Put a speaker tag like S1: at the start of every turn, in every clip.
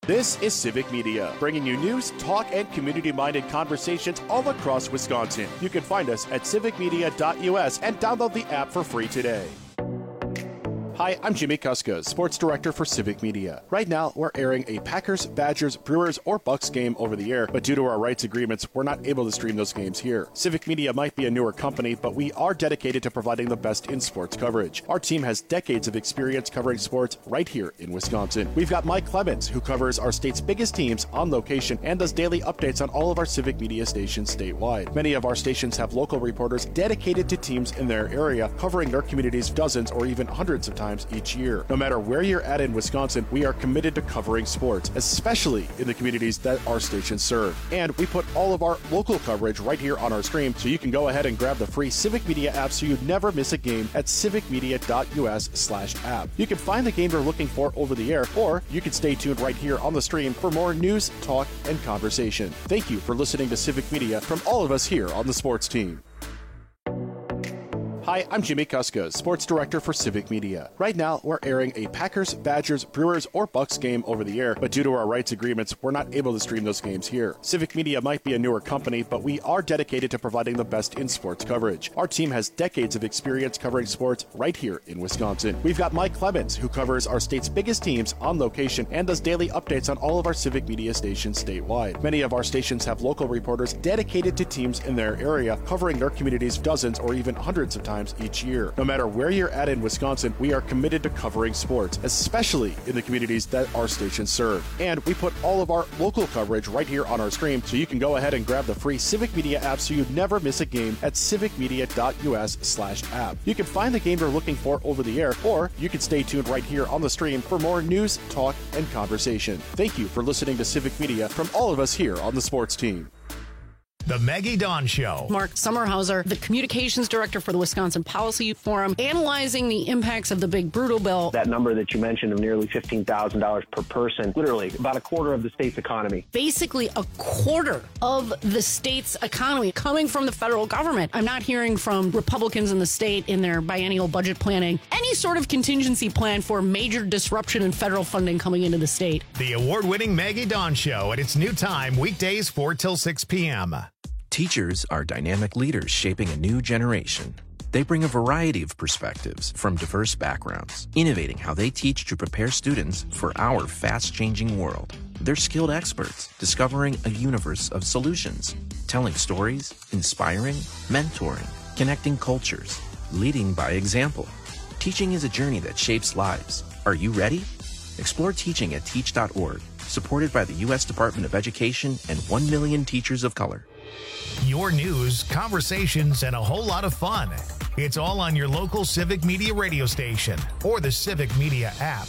S1: This is Civic Media, bringing you news, talk, and community-minded conversations all across Wisconsin. You can find us at civicmedia.us and download the app for free today. Hi, I'm Jimmy Kuska, Sports Director for Civic Media. Right now, we're airing a Packers, Badgers, Brewers, or Bucks game over the air, but due to our rights agreements, we're not able to stream those games here. Civic Media might be a newer company, but we are dedicated to providing the best in sports coverage. Our team has decades of experience covering sports right here in Wisconsin. We've got Mike Clemens, who covers our state's biggest teams on location and does daily updates on all of our Civic Media stations statewide. Many of our stations have local reporters dedicated to teams in their area, covering their communities dozens or even hundreds of times each year. No matter where you're at in Wisconsin, we are committed to covering sports, especially in the communities that our stations serve. And we put all of our local coverage right here on our stream, so you can go ahead and grab the free Civic Media app so you never miss a game at civicmedia.us/app. You can find the game you're looking for over the air, or you can stay tuned right here on the stream for more news, talk, and conversation. Thank you for listening to Civic Media from all of us here on the sports team. Hi, I'm Jimmy Kuska, Sports Director for Civic Media. Right now, we're airing a Packers, Badgers, Brewers, or Bucks game over the air, but due to our rights agreements, we're not able to stream those games here. Civic Media might be a newer company, but we are dedicated to providing the best in sports coverage. Our team has decades of experience covering sports right here in Wisconsin. We've got Mike Clemens, who covers our state's biggest teams on location and does daily updates on all of our Civic Media stations statewide. Many of our stations have local reporters dedicated to teams in their area, covering their communities dozens or even hundreds of times each year. No matter where you're at in Wisconsin, we are committed to covering sports, especially in the communities that our stations serve. And we put all of our local coverage right here on our stream, so you can go ahead and grab the free Civic Media app so you never miss a game at civicmedia.us/app. You can find the game you're looking for over the air, or you can stay tuned right here on the stream for more news, talk, and conversation. Thank you for listening to Civic Media from all of us here on the sports team.
S2: The Maggie Dawn Show.
S3: Mark Sommerhauser, the communications director for the Wisconsin Policy Forum, analyzing the impacts of the big brutal bill.
S4: That number that you mentioned of nearly $15,000 per person, literally about a quarter of the state's economy.
S3: Basically a quarter of the state's economy coming from the federal government. I'm not hearing from Republicans in the state in their biennial budget planning any sort of contingency plan for major disruption in federal funding coming into the state.
S2: The award-winning Maggie Dawn Show at its new time, weekdays 4 till 6 p.m.
S5: Teachers are dynamic leaders shaping a new generation. They bring a variety of perspectives from diverse backgrounds, innovating how they teach to prepare students for our fast-changing world. They're skilled experts, discovering a universe of solutions, telling stories, inspiring, mentoring, connecting cultures, leading by example. Teaching is a journey that shapes lives. Are you ready? Explore teaching at teach.org, supported by the U.S. Department of Education and 1 million teachers of color.
S2: Your news, conversations, and a whole lot of fun. It's all on your local Civic Media radio station or the Civic Media app.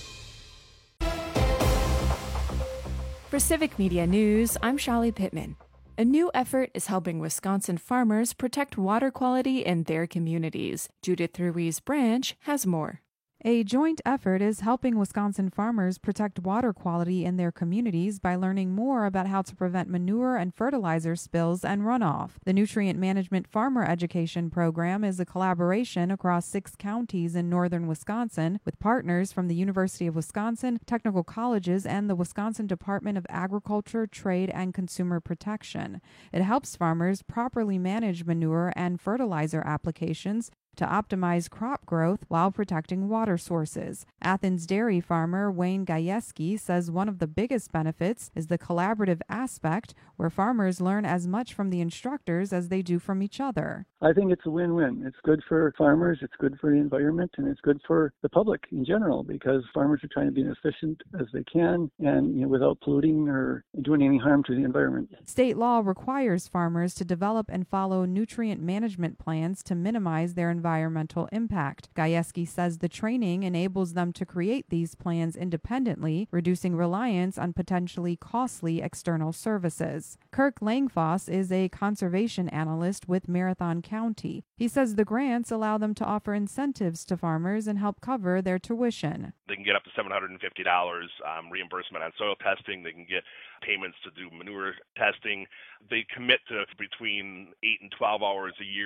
S6: For Civic Media News, I'm Shali Pittman. A new effort is helping Wisconsin farmers protect water quality in their communities. Judith Ruiz Branch has more.
S7: A joint effort is helping Wisconsin farmers protect water quality in their communities by learning more about how to prevent manure and fertilizer spills and runoff. The Nutrient Management Farmer Education Program is a collaboration across 6 counties in northern Wisconsin with partners from the University of Wisconsin, technical colleges, and the Wisconsin Department of Agriculture, Trade, and Consumer Protection. It helps farmers properly manage manure and fertilizer applications to optimize crop growth while protecting water sources. Athens dairy farmer Wayne Gajewski says one of the biggest benefits is the collaborative aspect, where farmers learn as much from the instructors as they do from each other.
S8: I think it's a win-win. It's good for farmers, it's good for the environment, and it's good for the public in general, because farmers are trying to be as efficient as they can and without polluting or doing any harm to the environment.
S7: State law requires farmers to develop and follow nutrient management plans to minimize their environmental impact. Gajewski says the training enables them to create these plans independently, reducing reliance on potentially costly external services. Kirk Langfoss is a conservation analyst with Marathon County. He says the grants allow them to offer incentives to farmers and help cover their tuition.
S9: They can get up to $750 reimbursement on soil testing. They can get payments to do manure testing. They commit to between 8 and 12 hours a year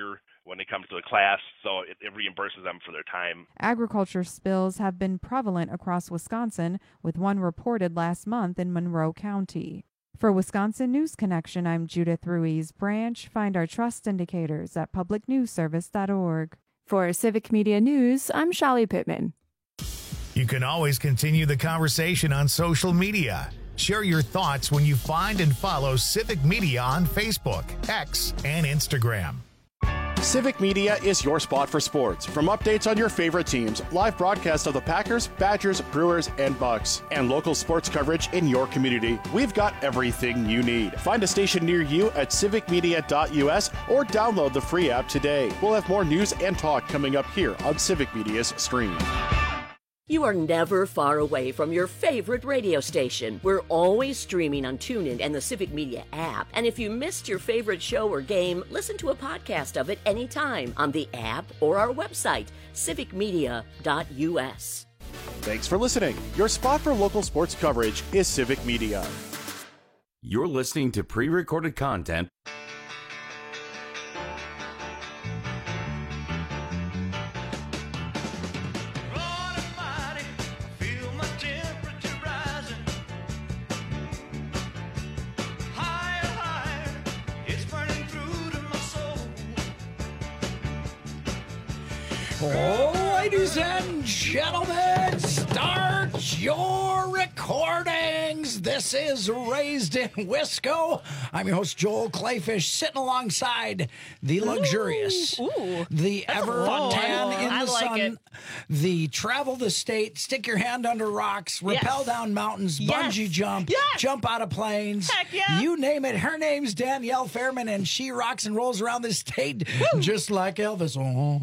S9: when it comes to the class, so it reimburses them for their time.
S7: Agriculture spills have been prevalent across Wisconsin, with one reported last month in Monroe County. For Wisconsin News Connection, I'm Judith Ruiz Branch. Find our trust indicators at publicnewsservice.org.
S6: For Civic Media News, I'm Shali Pittman.
S2: You can always continue the conversation on social media. Share your thoughts when you find and follow Civic Media on Facebook, X, and Instagram.
S1: Civic Media is your spot for sports. From updates on your favorite teams, live broadcasts of the Packers, Badgers, Brewers, and Bucks, and local sports coverage in your community, we've got everything you need. Find a station near you at civicmedia.us or download the free app today. We'll have more news and talk coming up here on Civic Media's stream.
S10: You are never far away from your favorite radio station. We're always streaming on TuneIn and the Civic Media app. And if you missed your favorite show or game, listen to a podcast of it anytime on the app or our website, civicmedia.us.
S1: Thanks for listening. Your spot for local sports coverage is Civic Media.
S11: You're listening to pre-recorded content.
S12: Ladies and gentlemen, start your recordings. This is Raised in Wisco. I'm your host, Joel Clayfish, sitting alongside the luxurious, the ever tan in the sun, the travel the state, stick your hand under rocks, rappel down mountains, bungee jump, jump out of planes.
S13: Heck yeah.
S12: You name it. Her name's Danielle Fairman, and she rocks and rolls around the state just like Elvis.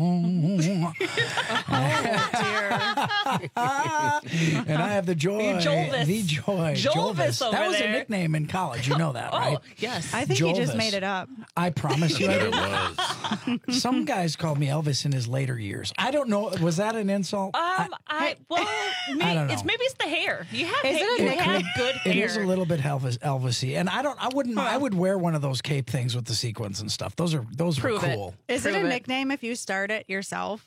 S12: And I have the joy.
S13: Jolvis.
S12: The joy.
S13: Jolvis over
S12: That was
S13: there.
S12: a nickname in college. You know that, right?
S13: Yes.
S14: I think he just made it up.
S12: I promise you.
S11: It was.
S12: Some guys called me Elvis in his later years. I don't know. Was that an insult?
S13: I don't know. Maybe it's the hair. You have
S14: Is it a
S13: you
S14: nickname?
S13: have good hair.
S12: It is a little bit Elvis-y, and I would wear one of those cape things with the sequins and stuff. Those were
S13: Prove it.
S12: cool.
S14: Is it a nickname if you start it yourself?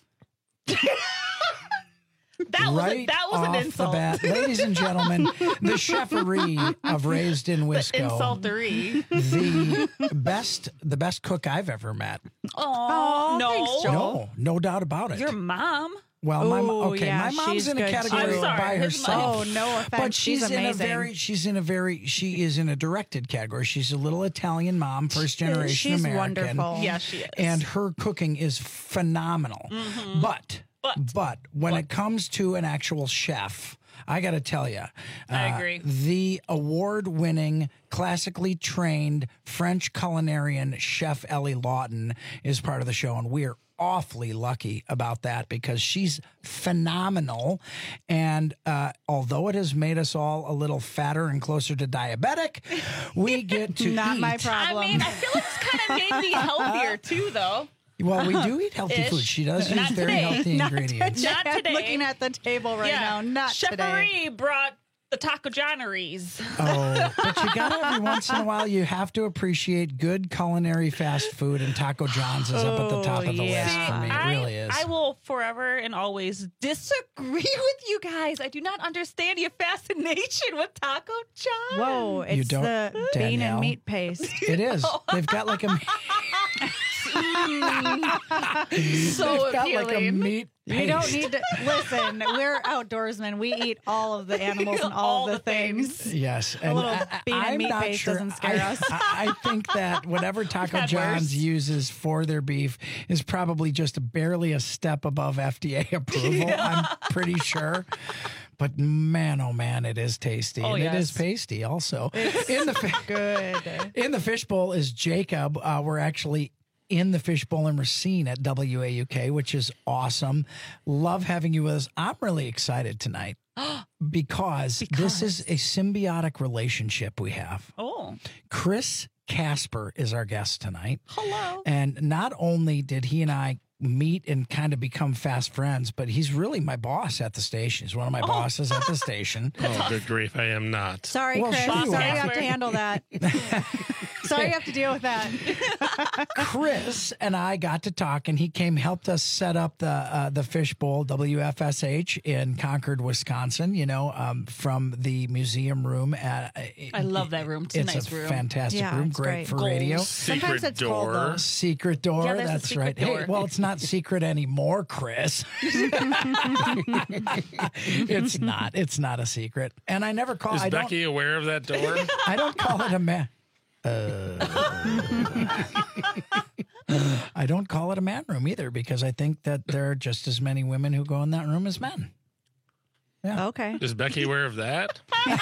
S13: That was an
S12: off
S13: insult.
S12: The bat. Ladies and gentlemen, the cheferie of Raised in Wisco.
S13: Insultery.
S12: The best cook I've ever met.
S13: Oh, no.
S14: thanks, Joel.
S12: No doubt about it.
S13: Your mom.
S12: Well, my mom's
S14: she's
S12: in a
S14: good
S12: category
S14: too.
S12: by
S13: His
S12: herself.
S14: Oh, no offense.
S12: But
S14: she's amazing.
S12: she is in a directed category. She's a little Italian mom, first generation
S14: She's
S12: American.
S14: wonderful.
S13: Yeah, she is.
S12: And her cooking is phenomenal.
S13: Mm-hmm.
S12: But when it comes to an actual chef, I got to tell you,
S13: I agree.
S12: The award-winning, classically trained French culinarian chef Ellie Lawton is part of the show, and we are awfully lucky about that because she's phenomenal. And although it has made us all a little fatter and closer to diabetic, we get to
S14: Not
S12: eat.
S14: my problem.
S13: I mean, I feel like it's kind of made me healthier too, though.
S12: Well, we do eat healthy food. She does use
S13: Not
S12: very
S13: today.
S12: healthy ingredients.
S13: Not today.
S14: I'm looking at the table right now. Not today.
S13: Cheferie brought the taco johnneries.
S12: Oh, but you got every once in a while, you have to appreciate good culinary fast food, and Taco John's is up at the top of the list for me. It really is.
S13: I will forever and always disagree with you guys. I do not understand your fascination with Taco John.
S14: Whoa, it's
S12: don't,
S14: the bean
S12: Danielle.
S14: and meat paste.
S12: It is. They've got like a
S13: So
S12: got like a
S13: appealing.
S12: meat paste.
S14: You don't need to listen. We're outdoorsmen. We eat all of the animals and all of the things.
S12: Yes,
S14: A little bean and
S12: I'm
S14: meat
S12: not
S14: paste
S12: sure.
S14: doesn't scare us.
S12: I think that whatever Taco
S13: Had
S12: John's
S13: worse.
S12: uses for their beef is probably just barely a step above FDA approval. I'm pretty sure. But man, oh man, it is tasty.
S13: Oh,
S12: and
S13: yes.
S12: it is pasty also. In the
S14: Good.
S12: In the fishbowl is Jacob. We're actually in the fishbowl in Racine at WAUK, which is awesome. Love having you with us. I'm really excited tonight because this is a symbiotic relationship we have.
S13: Oh.
S12: Chris Casper is our guest tonight.
S13: Hello.
S12: And not only did he and I meet and kind of become fast friends, but he's really my boss at the station. He's one of my bosses at the station.
S15: Oh, good grief, I am not.
S14: Sorry,
S12: Well,
S14: Chris.
S12: sure you
S14: Sorry
S12: are.
S14: you have to handle that. Sorry you have to deal with that.
S12: Chris and I got to talk, and he helped us set up the Fishbowl WFSH in Concord, Wisconsin. From the museum room.
S13: I love that room. It's a nice room.
S12: Fantastic room. Great for radio.
S14: Sometimes it's cold, though.
S12: Secret door.
S13: Yeah,
S12: that's
S13: secret
S12: right.
S13: door.
S12: Hey, well, it's not secret anymore, Chris. It's not. It's not a secret. And I never call.
S15: Is Becky aware of that door?
S12: I don't call it a man. I don't call it a man room either, because I think that there are just as many women who go in that room as men. Yeah.
S14: Okay.
S15: Is Becky aware of that?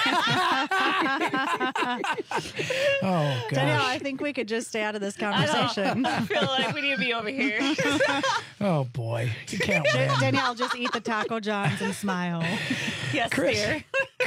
S12: Oh, gosh.
S14: Danielle, I think we could just stay out of this conversation.
S13: I feel like we need to be over here.
S12: Oh, boy. You can't win.
S14: Danielle, just eat the Taco Johns and smile.
S13: Yes,
S12: Chris,
S13: dear.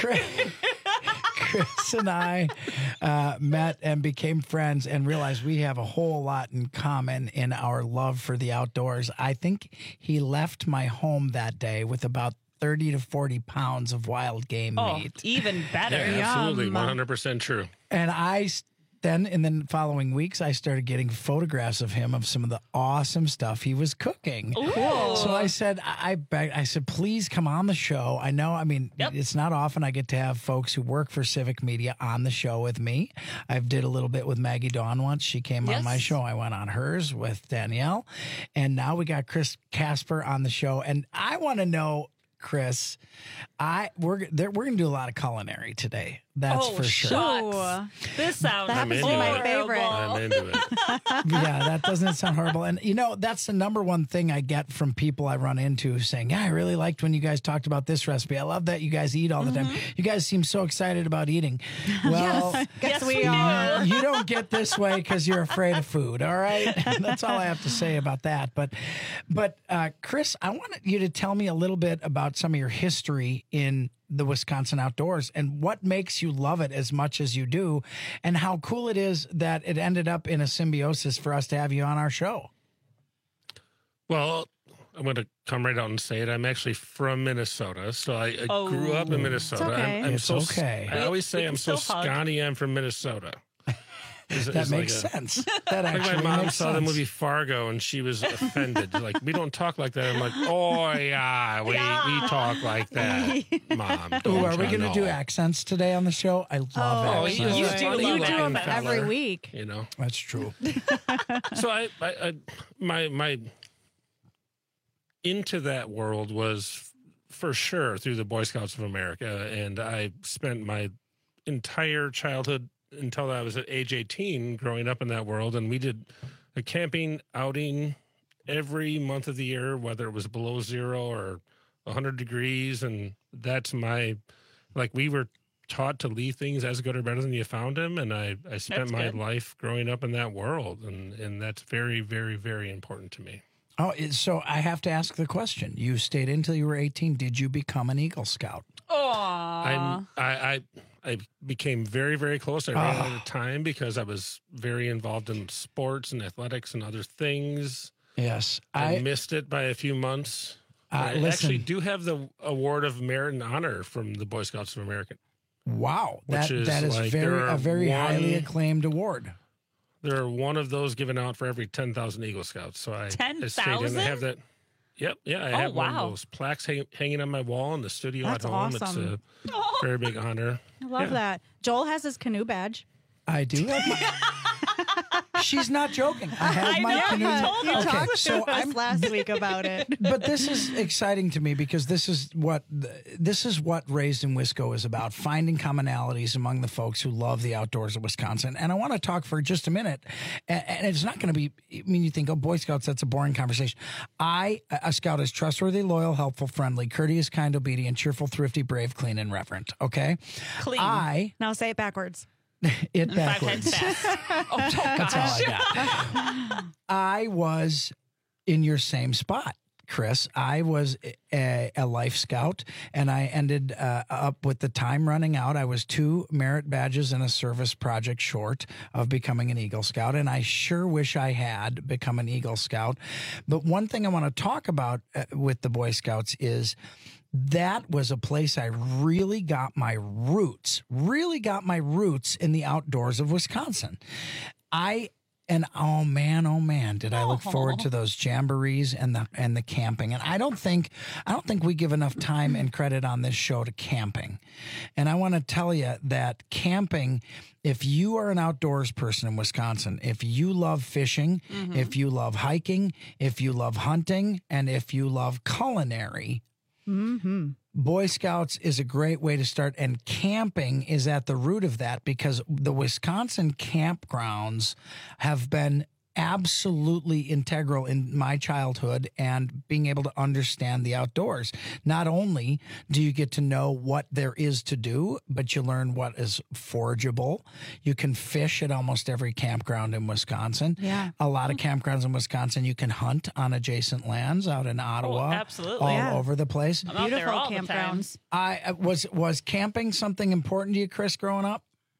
S12: Chris and I met and became friends and realized we have a whole lot in common in our love for the outdoors. I think he left my home that day with about 30 to 40 pounds of wild game meat.
S13: Even better.
S15: Yeah, absolutely. 100% true.
S12: And then in the following weeks, I started getting photographs of him of some of the awesome stuff he was cooking.
S13: Ooh.
S12: So I said, I said, please come on the show. I know, it's not often I get to have folks who work for Civic Media on the show with me. I did a little bit with Maggie Dawn once. She came on my show. I went on hers with Danielle. And now we got Chris Casper on the show. And I want to know, Chris, we're gonna do a lot of culinary today. That's for sure.
S13: Shucks. This sounds
S14: that happens to be my favorite.
S15: I'm into it.
S12: Yeah, that doesn't sound horrible. And that's the number one thing I get from people I run into saying, yeah, I really liked when you guys talked about this recipe. I love that you guys eat all the time. You guys seem so excited about eating. Well,
S14: yes, we are.
S12: You don't get this way because you're afraid of food. All right. That's all I have to say about that. But Chris, I wanted you to tell me a little bit about some of your history in the Wisconsin outdoors and what makes you love it as much as you do, and how cool it is that it ended up in a symbiosis for us to have you on our show.
S15: Well, I'm going to come right out and say it. I'm actually from Minnesota, so I grew up in Minnesota.
S14: It's okay.
S15: I always say I'm so scrawny. I'm from Minnesota.
S12: That makes sense. That actually
S15: my mom
S12: makes
S15: saw the
S12: sense.
S15: movie Fargo and she was offended. Like, we don't talk like that. I'm like, oh yeah, we talk like that, Mom.
S12: Ooh, are we going to do accents today on the show? I love accents.
S14: You do them every week.
S12: That's true.
S15: So I my into that world was for sure through the Boy Scouts of America, and I spent my entire childhood until I was at age 18 growing up in that world. And we did a camping outing every month of the year, whether it was below 0 or 100 degrees. And that's we were taught to leave things as good or better than you found them. And I spent my life growing up in that world. And that's very, very, very important to me.
S12: Oh, so I have to ask the question. You stayed until you were 18. Did you become an Eagle Scout?
S15: I became very, very close. I ran out of time because I was very involved in sports and athletics and other things.
S12: Yes.
S15: I missed it by a few months. I actually do have the Award of Merit and Honor from the Boy Scouts of America.
S12: Wow. That is a very highly acclaimed award.
S15: There are one of those given out for every 10,000 Eagle Scouts. So I stayed in. I have that. Yep. Yeah. I have one of those plaques hanging on my wall in the studio at home.
S14: Awesome.
S15: It's a very big honor.
S14: I love that. Joel has his canoe badge.
S12: I do have my... She's not joking. I have my canoe.
S14: You talked to us last week about it.
S12: But this is exciting to me because this is what Raised in Wisco is about, finding commonalities among the folks who love the outdoors of Wisconsin. And I want to talk for just a minute, and it's not going to be, you think, oh, Boy Scouts, that's a boring conversation. A Scout is trustworthy, loyal, helpful, friendly, courteous, kind, obedient, cheerful, thrifty, brave, clean, and reverent. Okay?
S13: Clean.
S14: Now say it backwards.
S12: It backwards.
S13: That's all
S12: I got. I was in your same spot, Chris, I was a Life Scout, and I ended up with the time running out. I was 2 merit badges and a service project short of becoming an Eagle Scout, and I sure wish I had become an Eagle Scout. But one thing I want to talk about with the Boy Scouts is that was a place I really got my roots in the outdoors of Wisconsin. Oh man, did I look forward to those jamborees and the camping. And I don't think we give enough time and credit on this show to camping. And I want to tell you that camping, if you are an outdoors person in Wisconsin, if you love fishing, if you love hiking, if you love hunting, and if you love culinary, Boy Scouts is a great way to start, and camping is at the root of that, because the Wisconsin campgrounds have been absolutely integral in my childhood and being able to understand the outdoors. Not only do you get to know what there is to do, but you learn what is forageable. You can fish at almost every campground in Wisconsin.
S14: Yeah.
S12: A lot of campgrounds in Wisconsin, you can hunt on adjacent lands out in Ottawa.
S13: Absolutely.
S12: All over the place.
S13: I'm out there all the time.
S14: campgrounds.
S12: Was camping something important to you, Chris, growing up?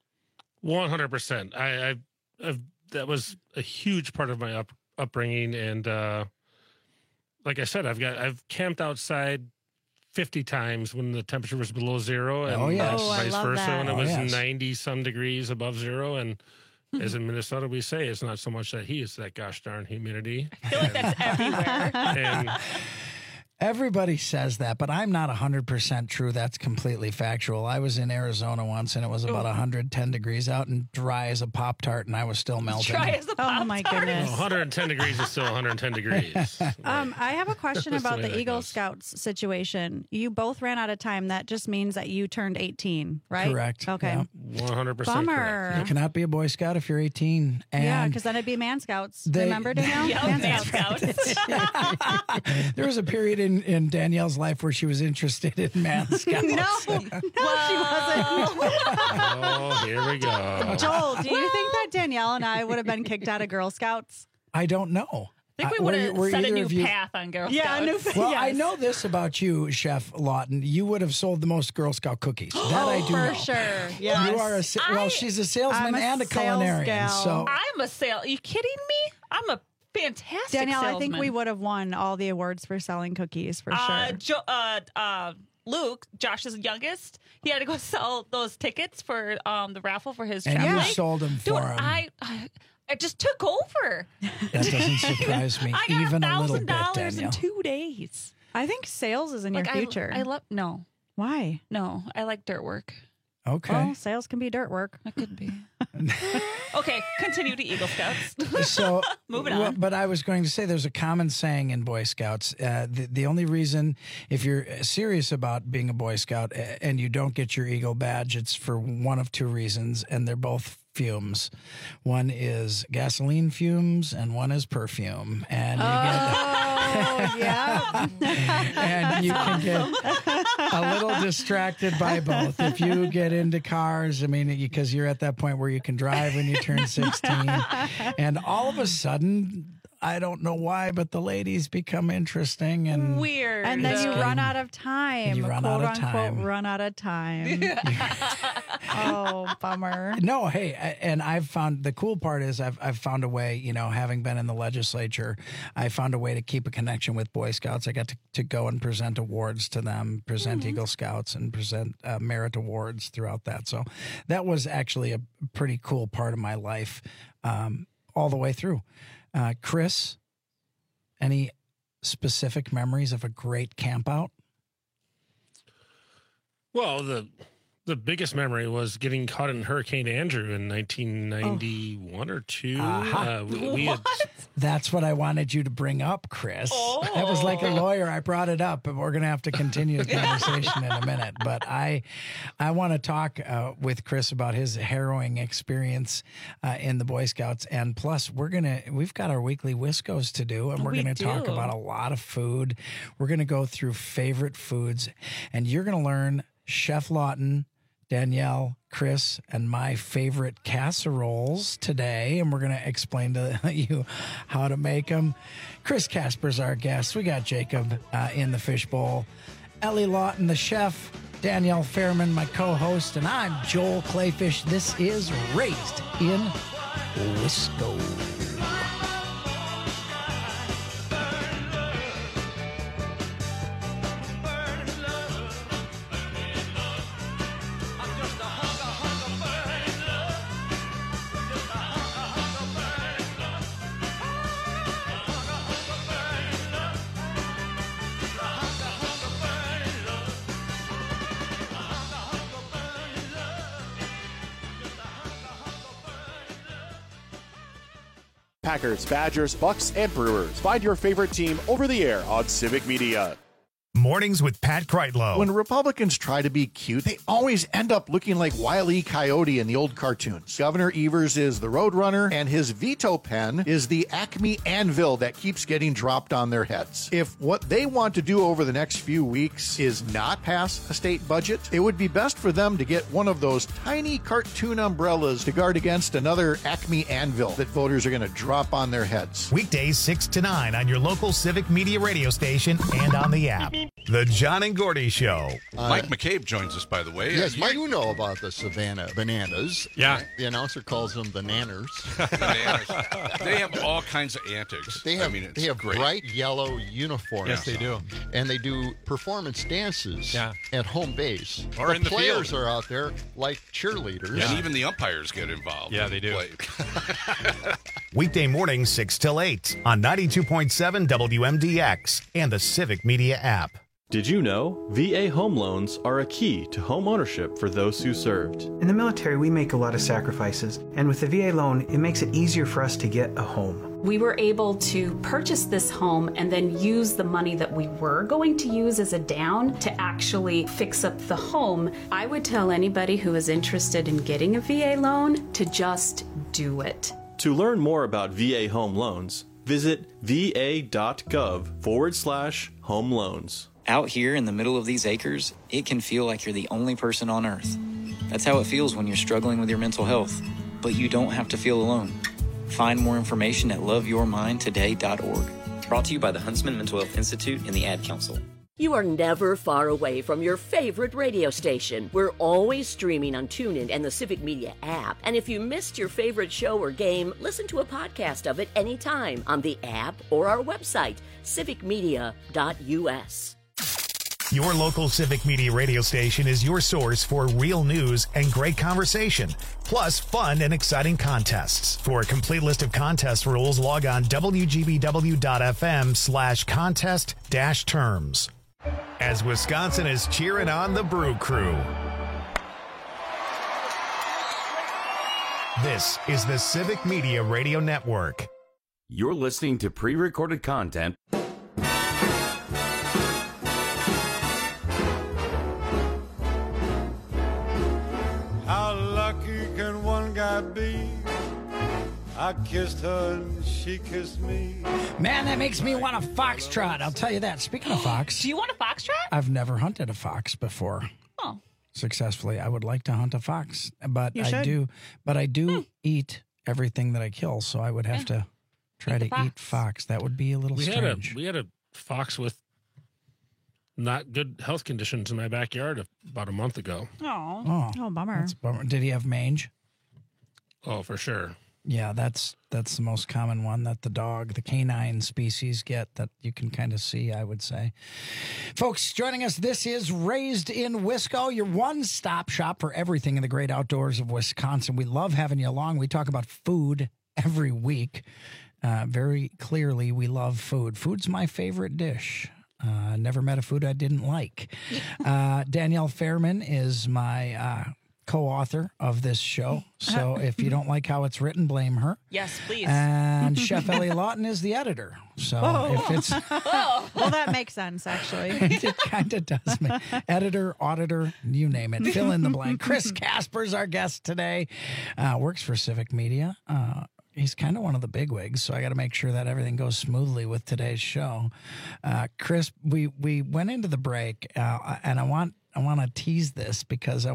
S15: 100%. That was a huge part of my upbringing, and like I said, I've camped outside 50 times when the temperature was below zero, and vice versa when it was 90 some degrees above zero. And as in Minnesota, we say it's not so much that heat, it's that gosh darn humidity.
S13: I feel like that's everywhere.
S15: And
S12: everybody says that, but I'm not 100% true. That's completely factual. I was in Arizona once, and it was about 110 degrees out and dry as a Pop-Tart, and I was still melting.
S13: Dry as a Pop-Tart.
S14: Oh, my goodness.
S15: 110 degrees is still 110 degrees.
S14: I have a question
S15: That's
S14: about
S15: the way
S14: the
S15: that
S14: Eagle
S15: goes.
S14: Scouts situation. You both ran out of time. That just means that you turned 18, right?
S12: Correct.
S14: Okay.
S12: Yeah.
S15: 100%
S14: Bummer.
S15: correct.
S12: You cannot be a Boy Scout if you're 18. And
S14: Yeah, because then it'd be Man Scouts.
S12: They-
S14: Remember, Danielle?
S13: Yeah, Man Scouts.
S12: there was a period in Danielle's life where she was interested in Man Scouts.
S14: No, she wasn't.
S15: Oh, here we go.
S14: Joel, do you think that Danielle and I would have been kicked out of Girl Scouts?
S12: I don't know.
S13: I think we would have set a new path on Girl Scouts.
S12: Well, I know this about you, Chef Lawton. You would have sold the most Girl Scout cookies. That I do know.
S14: For sure. Yes.
S12: You are she's a salesman
S14: I'm a
S12: and a
S14: sales
S12: culinarian.
S14: gal.
S12: So
S13: I'm a sale. Are you kidding me? I'm a fantastic
S14: Danielle,
S13: salesman.
S14: I think we would have won all the awards for selling cookies for sure.
S13: Luke, Josh's youngest, he had to go sell those tickets for the raffle for his
S12: and
S13: travel.
S12: you sold them for
S13: Dude,
S12: him.
S13: I just took over.
S12: That doesn't surprise me
S13: I got
S12: even a little bit,
S13: $1,000
S12: Danielle.
S13: in 2 days.
S14: I think sales is in your future.
S13: I love no.
S14: Why?
S13: No, I like dirt work.
S12: Okay.
S14: Well, sales can be dirt work.
S13: It could be. Okay, continue to Eagle Scouts.
S12: So,
S13: Moving on.
S12: But I was going to say there's a common saying in Boy Scouts. The only reason, if you're serious about being a Boy Scout and you don't get your Eagle badge, it's for one of 2 reasons, and they're both fumes. One is gasoline fumes, and one is perfume. And you
S14: yeah.
S12: and you can get a little distracted by both. If you get into cars, I mean, because you're at that point where you can drive when you turn 16, and all of a sudden, I don't know why, but the ladies become interesting and
S13: weird.
S14: And then you
S12: Just
S14: run
S12: kidding.
S14: out of time.
S12: You run
S14: quote
S12: out of
S14: unquote,
S12: time.
S14: run out of time. Oh, bummer.
S12: No, hey, and I've found the cool part is I've found a way, having been in the legislature, I found a way to keep a connection with Boy Scouts. I got to go and present awards to them, present Eagle Scouts, and present merit awards throughout that. So that was actually a pretty cool part of my life all the way through. Chris, any specific memories of a great camp out?
S15: Well, the biggest memory was getting caught in Hurricane Andrew in 1991 or 2. We had,
S12: That's what I wanted you to bring up, Chris. That was like a lawyer. I brought it up, but we're going to have to continue the conversation in a minute. But I want to talk with Chris about his harrowing experience in the Boy Scouts, and plus we've got our weekly Wiscos to do, and we're going to talk about a lot of food. We're going to go through favorite foods, and you're going to learn Chef Lawton Danielle, Chris, and my favorite casseroles today, and we're going to explain to you how to make them. Chris Casper's our guest. We got Jacob in the fishbowl, Ellie Lawton, the chef, Danielle Fairman, my co-host, and I'm Joel Clayfish. This is Raised in Wisco.
S1: Packers, Badgers, Bucks, and Brewers. Find your favorite team over the air on Civic Media.
S2: Mornings with Pat Kreitlow.
S16: When Republicans try to be cute, they always end up looking like Wile E. Coyote in the old cartoons. Governor Evers is the Roadrunner, and his veto pen is the Acme anvil that keeps getting dropped on their heads. If what they want to do over the next few weeks is not pass a state budget, it would be best for them to get one of those tiny cartoon umbrellas to guard against another Acme anvil that voters are going to drop on their heads.
S2: Weekdays 6 to 9 on your local Civic Media radio station and on the app. The John and Gordy Show.
S17: Mike McCabe joins us, by the way.
S18: Yes, you know about the Savannah Bananas.
S17: Yeah.
S18: The announcer calls them the Nanners.
S17: They have all kinds of antics.
S18: They have
S17: great.
S18: bright yellow uniforms.
S17: Yes, they do.
S18: And they do performance dances at home base.
S17: Or
S18: the
S17: in the
S18: players
S17: field.
S18: are out there like cheerleaders.
S17: And even the umpires get involved.
S19: Yeah, they do.
S2: Weekday mornings 6 till 8 on 92.7 WMDX and the Civic Media app.
S20: Did you know VA home loans are a key to home ownership for those who served?
S21: In the military, we make a lot of sacrifices, and with the VA loan, it makes it easier for us to get a home.
S22: We were able to purchase this home and then use the money that we were going to use as a down to actually fix up the home. I would tell anybody who is interested in getting a VA loan to just do it.
S20: To learn more about VA home loans, visit va.gov/home loans.
S23: Out here in the middle of these acres, it can feel like you're the only person on Earth. That's how it feels when you're struggling with your mental health. But you don't have to feel alone. Find more information at loveyourmindtoday.org. Brought to you by the Huntsman Mental Health Institute and the Ad Council.
S10: You are never far away from your favorite radio station. We're always streaming on TuneIn and the Civic Media app. And if you missed your favorite show or game, listen to a podcast of it anytime on the app or our website, civicmedia.us.
S2: Your local Civic Media radio station is your source for real news and great conversation, plus fun and exciting contests. For a complete list of contest rules, log on wgbw.fm/contest-terms. As Wisconsin is cheering on the Brew Crew. This is the Civic Media Radio Network.
S11: You're listening to pre-recorded content.
S24: How lucky can one guy be? I kissed her and she kissed me.
S12: Man, that makes me want a foxtrot. I'll tell you that. Speaking of fox.
S13: Do you want a foxtrot?
S12: I've never hunted a fox before.
S13: Oh.
S12: Successfully. I would like to hunt a fox, but
S13: You
S12: I
S13: should.
S12: do. But I do eat everything that I kill, so I would have to try to eat fox. That would be a little strange.
S15: We had a fox with not good health conditions in my backyard about a month ago.
S12: Oh,
S14: bummer.
S12: That's a bummer. Did he have mange?
S15: Oh, for sure.
S12: Yeah, that's the most common one that the canine species get, that you can kind of see, I would say. Folks, joining us, this is Raised in Wisco, your one-stop shop for everything in the great outdoors of Wisconsin. We love having you along. We talk about food every week. Very clearly, we love food. Food's my favorite dish. Never met a food I didn't like. Danielle Fairman is my co-author of this show. So if you don't like how it's written, blame her.
S13: Yes, please.
S12: And Chef Ellie Lawton is the editor. So if it's...
S14: Well, that makes sense, actually.
S12: It kind of does. Editor, auditor, you name it. Fill in the blank. Chris Casper's our guest today. Works for Civic Media. He's kind of one of the bigwigs, so I got to make sure that everything goes smoothly with today's show. Chris, we went into the break, and I want to tease this because I want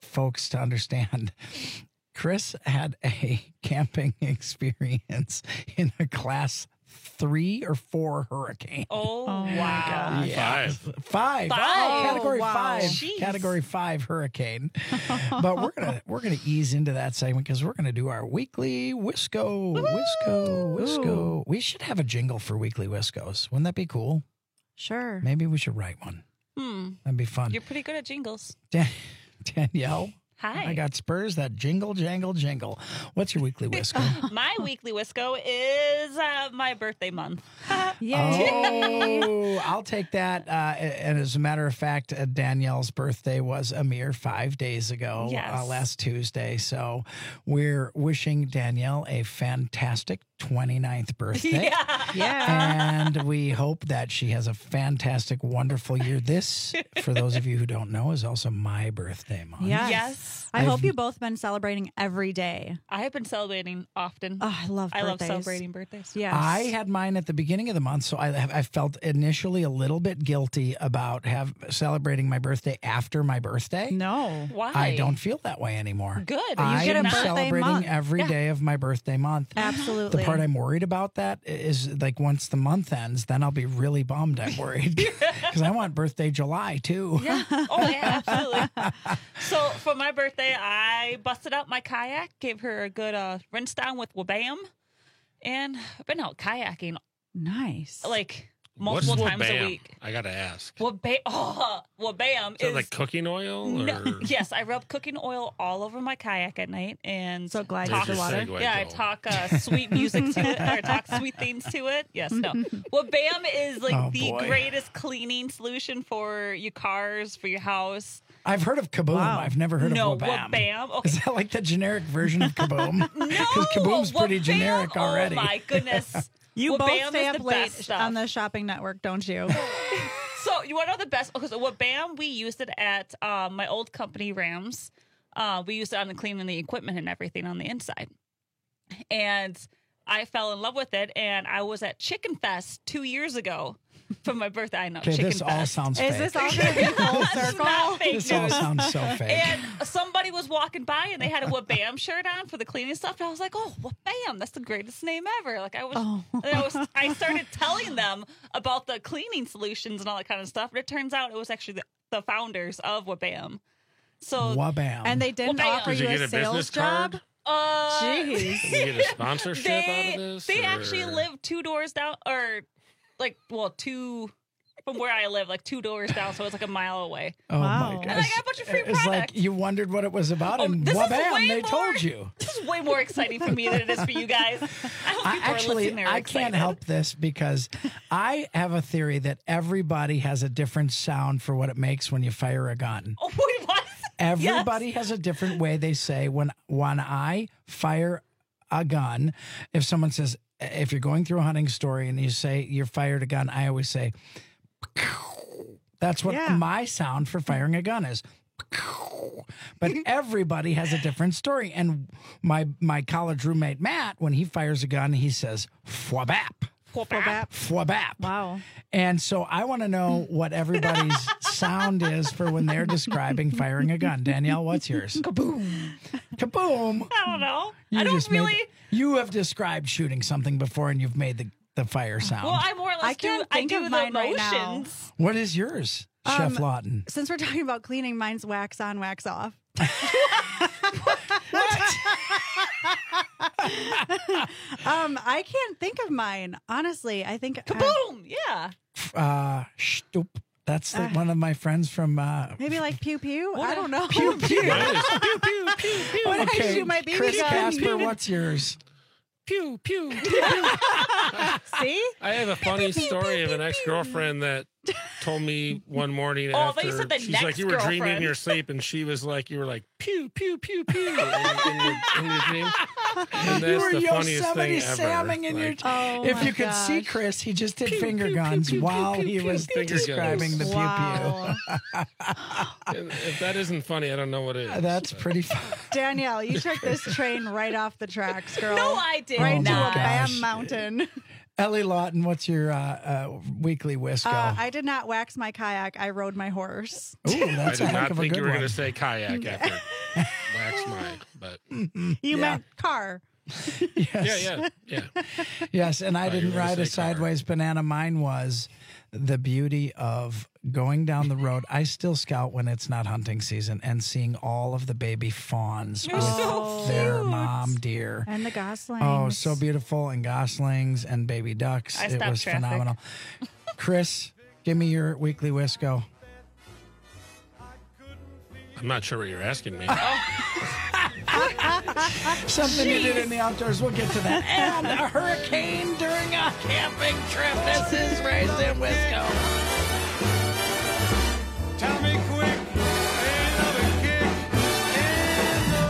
S12: folks to understand. Chris had a camping experience in a class 3 or 4 hurricane.
S13: Oh wow!
S12: Yeah. Five.
S13: Five.
S12: Oh, category
S13: Wow.
S12: 5.
S13: Jeez.
S12: Category 5 hurricane. But we're gonna ease into that segment because we're gonna do our weekly Wisco. Wisco. We should have a jingle for weekly Wiscos. Wouldn't that be cool?
S14: Sure.
S12: Maybe we should write one. That'd be fun.
S13: You're pretty good at jingles.
S12: Danielle.
S13: Hi.
S12: I got Spurs that jingle, jangle, jingle. What's your weekly Wisco?
S13: My weekly Wisco is my birthday month.
S12: Oh, I'll take that. And as a matter of fact, Danielle's birthday was a mere 5 days ago,
S13: Yes.
S12: last Tuesday. So we're wishing Danielle a fantastic 29th birthday. And we hope that she has a fantastic, wonderful year. This, for those of you who don't know, is also my birthday month.
S14: Yes. I hope you both been celebrating every day.
S13: I have been celebrating often.
S14: Oh, I love birthdays.
S13: celebrating birthdays.
S14: Yes.
S12: I had mine at the beginning of the month, so I felt initially a little bit guilty about celebrating my birthday after my birthday.
S14: No.
S13: Why?
S12: I don't feel that way anymore.
S13: Good.
S12: I
S14: get a
S12: am
S14: birthday
S12: celebrating
S14: month.
S12: every day of my birthday month.
S14: Absolutely.
S12: The part I'm worried about that is like once the month ends, then I'll be really bummed. I'm worried because I want birthday July too.
S13: Yeah. Oh, yeah, absolutely. So for my birthday, I busted out my kayak, gave her a good rinse down with Wabam, and I've been out kayaking
S14: Nice.
S13: like multiple
S15: What's
S13: times a
S15: Wabam?
S13: week.
S15: I gotta ask.
S13: Wabam
S15: Is that
S13: is
S15: like cooking oil?
S13: No,
S15: Or?
S13: yes, I rub cooking oil all over my kayak at night, and
S14: So glad
S15: Where's
S14: you're
S15: your
S14: the water.
S15: segue
S13: yeah, I
S15: go?
S13: talk sweet music to it, or talk sweet things to it. Yes, no. Wabam is like
S12: Oh,
S13: the
S12: boy.
S13: greatest cleaning solution for your cars, for your house.
S12: I've heard of Kaboom.
S14: Wow.
S12: I've never heard
S13: No,
S12: of Wabam.
S13: Wabam. Okay.
S12: Is that like the generic version of Kaboom?
S13: No,
S12: Because Kaboom's pretty
S13: Wabam?
S12: generic already.
S13: Oh my goodness.
S14: You
S13: Wabam
S14: both stay
S13: is
S14: up
S13: the
S14: late
S13: best stuff.
S14: on the shopping network, don't you?
S13: So you want to know the best? Okay, so Wabam, we used it at my old company, Rams. We used it on the cleaning the equipment and everything on the inside. And I fell in love with it, and I was at Chicken Fest 2 years ago for my birthday. I know,
S12: Okay,
S13: Chicken
S12: this
S13: Fest.
S12: all sounds
S14: Is
S12: fake.
S14: this all going to be full
S13: It's
S14: circle?
S13: not fake
S12: This all
S13: news.
S12: sounds so fake.
S13: And somebody was walking by and they had a Wabam shirt on for the cleaning stuff. And I was like, oh, Wabam, that's the greatest name ever. Like I started telling them about the cleaning solutions and all that kind of stuff. And it turns out it was actually the founders of Wabam. So
S12: Wabam.
S14: And they didn't
S13: Wabam.
S14: offer
S15: Did
S14: you
S15: you
S14: a
S15: get a
S14: sales
S15: business
S14: job?
S15: card?
S14: Jeez.
S15: Did you get a sponsorship out of this?
S13: They
S15: or-
S13: actually live 2 doors down, or like, well, from where I live, like 2 doors down, so it's like a mile away.
S12: Oh
S14: Wow.
S12: my
S14: And
S12: gosh.
S13: I got a bunch of free
S12: It's like
S13: product.
S12: you wondered what it was about, and
S13: this is
S12: wabam,
S13: way
S12: they
S13: more-
S12: told you.
S13: This is way more exciting for me than it is for you guys. I hope people are listening. They're
S12: I
S13: excited.
S12: can't help this because I have a theory that everybody has a different sound for what it makes when you fire a gun.
S13: Oh, wait, what?
S12: Everybody has a different way they say when I fire a gun. If someone says, if you're going through a hunting story and you say you fired a gun, I always say, that's what my sound for firing a gun is. But everybody has a different story. And my college roommate, Matt, when he fires a gun, he says, fwabap.
S14: Fwabap.
S12: Fwabap.
S14: Wow.
S12: And so I want to know what everybody's sound is for when they're describing firing a gun. Danielle, what's yours? Kaboom. Kaboom.
S13: I don't know.
S12: You
S13: I don't
S12: just
S13: really.
S12: you have described shooting something before and you've made the fire sound.
S13: Well, I more or less
S14: I can't think
S13: do
S14: of
S13: the
S14: mine right now.
S13: motions.
S12: What is yours, Chef Lawton?
S14: Since we're talking about cleaning, mine's wax on, wax off. I can't think of mine. Honestly, I think
S13: Kaboom! Yeah.
S12: Stoop. That's one of my friends from.
S14: Maybe like pew pew. I don't know.
S12: Pew pew.
S15: Pew, pew, pew, pew.
S14: When I
S12: Okay,
S14: shoot my BB
S12: Chris
S14: gun.
S12: Casper, what's yours?
S15: Pew, pew, pew.
S14: See?
S15: I have a funny story of an ex-girlfriend that told me one morning
S13: Oh, I
S15: after
S13: thought you said the
S15: she's
S13: next
S15: like, you were dreaming in
S13: girlfriend.
S15: your sleep, and she was like, you were like, pew, pew, pew, pew, in your dream. And
S12: You
S15: that's
S12: were
S15: the funniest
S12: Yosemite
S15: thing ever.
S12: Samming in your.
S15: Like,
S14: Oh,
S12: If
S14: my
S12: you could see
S14: gosh.
S12: Chris, he just did
S15: Pew,
S12: finger
S15: pew, pew,
S12: guns
S15: pew,
S12: while
S15: pew,
S12: he
S15: pew,
S12: was
S15: pew, pew,
S12: describing the
S14: Wow.
S15: and if that isn't funny, I don't know what is.
S12: pew pew. That's pretty fun.
S14: Danielle, you took this train right off the tracks, girl.
S13: No, I did
S14: Right to
S12: Oh,
S14: a
S12: my
S14: Bam
S12: gosh.
S14: Mountain.
S12: Ellie Lawton, what's your weekly Wisco?
S14: I did not wax my kayak. I rode my horse.
S12: Ooh, that's
S15: I
S12: a
S15: did
S12: heck
S15: not
S12: of a
S15: think
S12: good
S15: you were
S12: one.
S15: going to say kayak after wax mine, but
S14: You meant car.
S12: Yes.
S15: Yeah.
S12: Yes, and I
S15: Oh, you
S12: didn't
S15: were gonna
S12: ride a
S15: say car.
S12: sideways banana. Mine was the beauty of going down the road. I still scout when it's not hunting season and seeing all of the baby fawns
S14: They're
S12: with
S14: so
S12: their
S14: cute.
S12: mom deer.
S14: And the goslings.
S12: Oh, so beautiful. And goslings and baby ducks.
S13: I
S12: It
S13: stopped
S12: was
S13: traffic.
S12: phenomenal. Chris, give me your weekly Wisco.
S15: I'm not sure what you're asking me.
S12: Something you did in the outdoors. We'll get to that. And a hurricane during a camping trip. This is Raised in Wisco.
S24: Tell me quick, another kick in the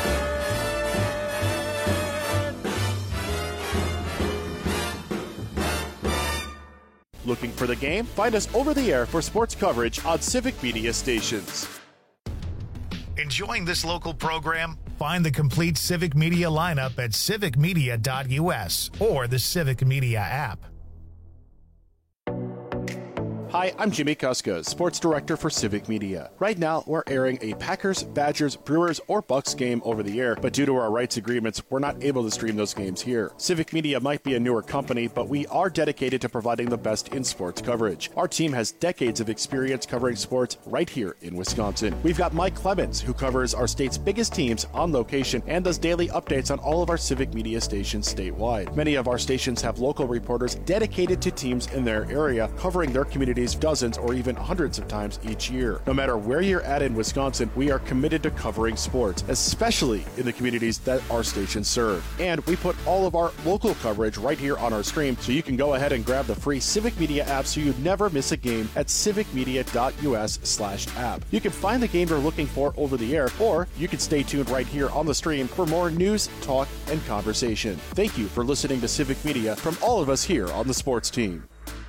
S24: head.
S1: Looking for the game? Find us over the air for sports coverage on Civic Media stations.
S2: Enjoying this local program? Find the complete Civic Media lineup at civicmedia.us or the Civic Media app.
S1: Hi, I'm Jimmy Kuska, Sports Director for Civic Media. Right now, we're airing a Packers, Badgers, Brewers, or Bucks game over the air, but due to our rights agreements, we're not able to stream those games here. Civic Media might be a newer company, but we are dedicated to providing the best in sports coverage. Our team has decades of experience covering sports right here in Wisconsin. We've got Mike Clemens, who covers our state's biggest teams on location and does daily updates on all of our Civic Media stations statewide. Many of our stations have local reporters dedicated to teams in their area, covering their communities dozens or even hundreds of times each year. No matter where you're at in Wisconsin, we are committed to covering sports, especially in the communities that our stations serve. And we put all of our local coverage right here on our stream, so you can go ahead and grab the free Civic Media app so you never miss a game at civicmedia.us/app. You can find the game you're looking for over the air, or you can stay tuned right here on the stream for more news, talk, and conversation. Thank you for listening to Civic Media from all of us here on the sports team.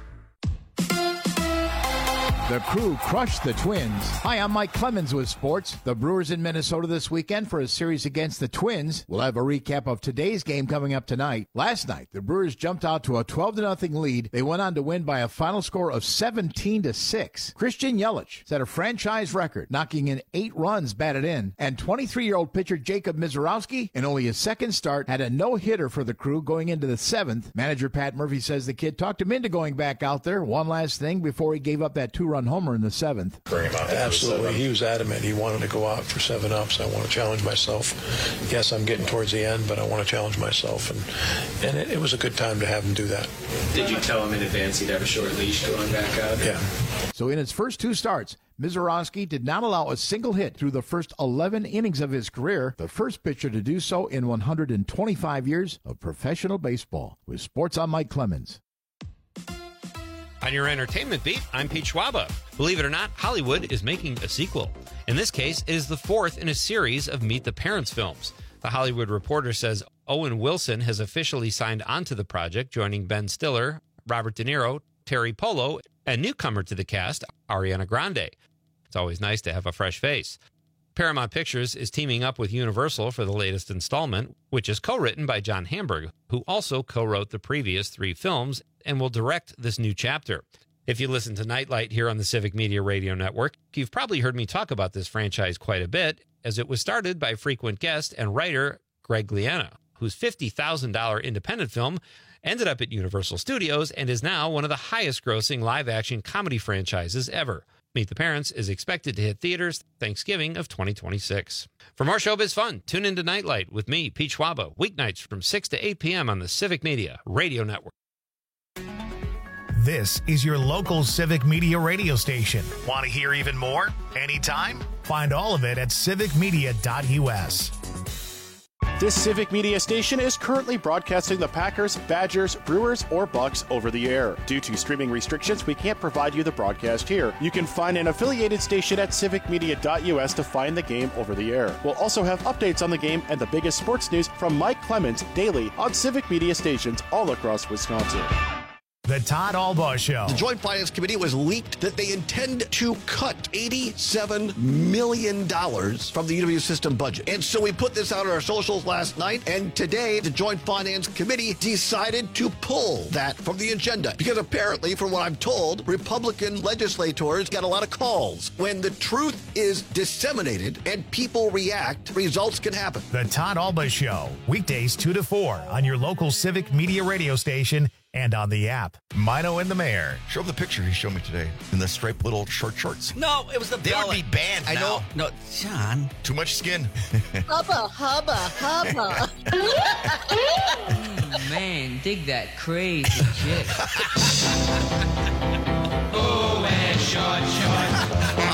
S3: The Crew crushed the Twins. Hi, I'm Mike Clemens with sports. The Brewers in Minnesota this weekend for a series against the Twins. We'll have a recap of today's game coming up tonight. Last night, the Brewers jumped out to a 12-0 lead. They went on to win by a final score of 17-6. Christian Yelich set a franchise record, knocking in 8 runs batted in. And 23-year-old pitcher Jacob Mizorowski, in only his second start, had a no-hitter for the Crew going into the 7th. Manager Pat Murphy says the kid talked him into going back out there. One last thing before he gave up that 2-run homer in the 7th.
S4: Bring him out. Absolutely. He was adamant. He wanted to go out for 7 ups. I want to challenge myself. Yes, I'm getting towards the end, but I want to challenge myself. And it was a good time to have him do that.
S5: Did you tell him in advance he'd have a short leash going back out?
S4: Yeah.
S3: So in his first 2 starts, Mizorowski did not allow a single hit through the first 11 innings of his career, the first pitcher to do so in 125 years of professional baseball. With Sports, I'm Mike Clemens.
S19: On your entertainment beat, I'm Pete Schwaba. Believe it or not, Hollywood is making a sequel. In this case, it is the 4th in a series of Meet the Parents films. The Hollywood Reporter says Owen Wilson has officially signed on to the project, joining Ben Stiller, Robert De Niro, Terry Polo, and newcomer to the cast, Ariana Grande. It's always nice to have a fresh face. Paramount Pictures is teaming up with Universal for the latest installment, which is co-written by John Hamburg, who also co-wrote the previous 3 films and will direct this new chapter. If you listen to Nightlight here on the Civic Media Radio Network, you've probably heard me talk about this franchise quite a bit, as it was started by frequent guest and writer Greg Liana, whose $50,000 independent film ended up at Universal Studios and is now one of the highest-grossing live-action comedy franchises ever. Meet the Parents is expected to hit theaters Thanksgiving of 2026. For more showbiz fun, tune into Nightlight with me, Pete Schwaba, weeknights from 6 to 8 p.m. on the Civic Media Radio Network.
S2: This is your local Civic Media radio station. Want to hear even more? Anytime? Find all of it at civicmedia.us.
S1: This Civic Media station is currently broadcasting the Packers, Badgers, Brewers, or Bucks over the air. Due to streaming restrictions, we can't provide you the broadcast here. You can find an affiliated station at civicmedia.us to find the game over the air. We'll also have updates on the game and the biggest sports news from Mike Clemens daily on Civic Media stations all across Wisconsin.
S2: The Todd Albaugh Show.
S6: The Joint Finance Committee was leaked that they intend to cut $87 million from the UW system budget. And so we put this out on our socials last night, and today the Joint Finance Committee decided to pull that from the agenda. Because apparently, from what I'm told, Republican legislators got a lot of calls. When the truth is disseminated and people react, results can happen.
S2: The Todd Albaugh Show, weekdays 2 to 4 on your local Civic Media radio station and on the app. Mino and the Mayor.
S7: Show him the picture he showed me today in the striped little short shorts.
S8: No, it was the
S7: They
S8: belly.
S7: would be banned
S8: I
S7: now.
S8: know. No, John.
S7: Too much skin.
S9: Hubba, hubba, hubba.
S25: Man, dig that crazy chick.
S8: Oh, wear short shorts.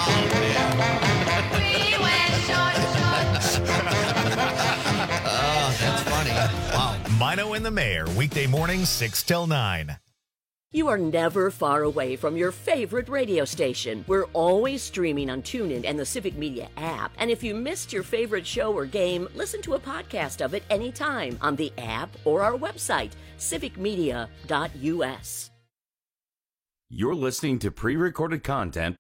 S9: We wear short shorts.
S7: Oh, that's funny. Wow.
S2: Mino and the Mayor, weekday mornings 6 till 9.
S10: You are never far away from your favorite radio station. We're always streaming on TuneIn and the Civic Media app. And if you missed your favorite show or game, listen to a podcast of it anytime on the app or our website, civicmedia.us.
S11: You're listening to pre-recorded content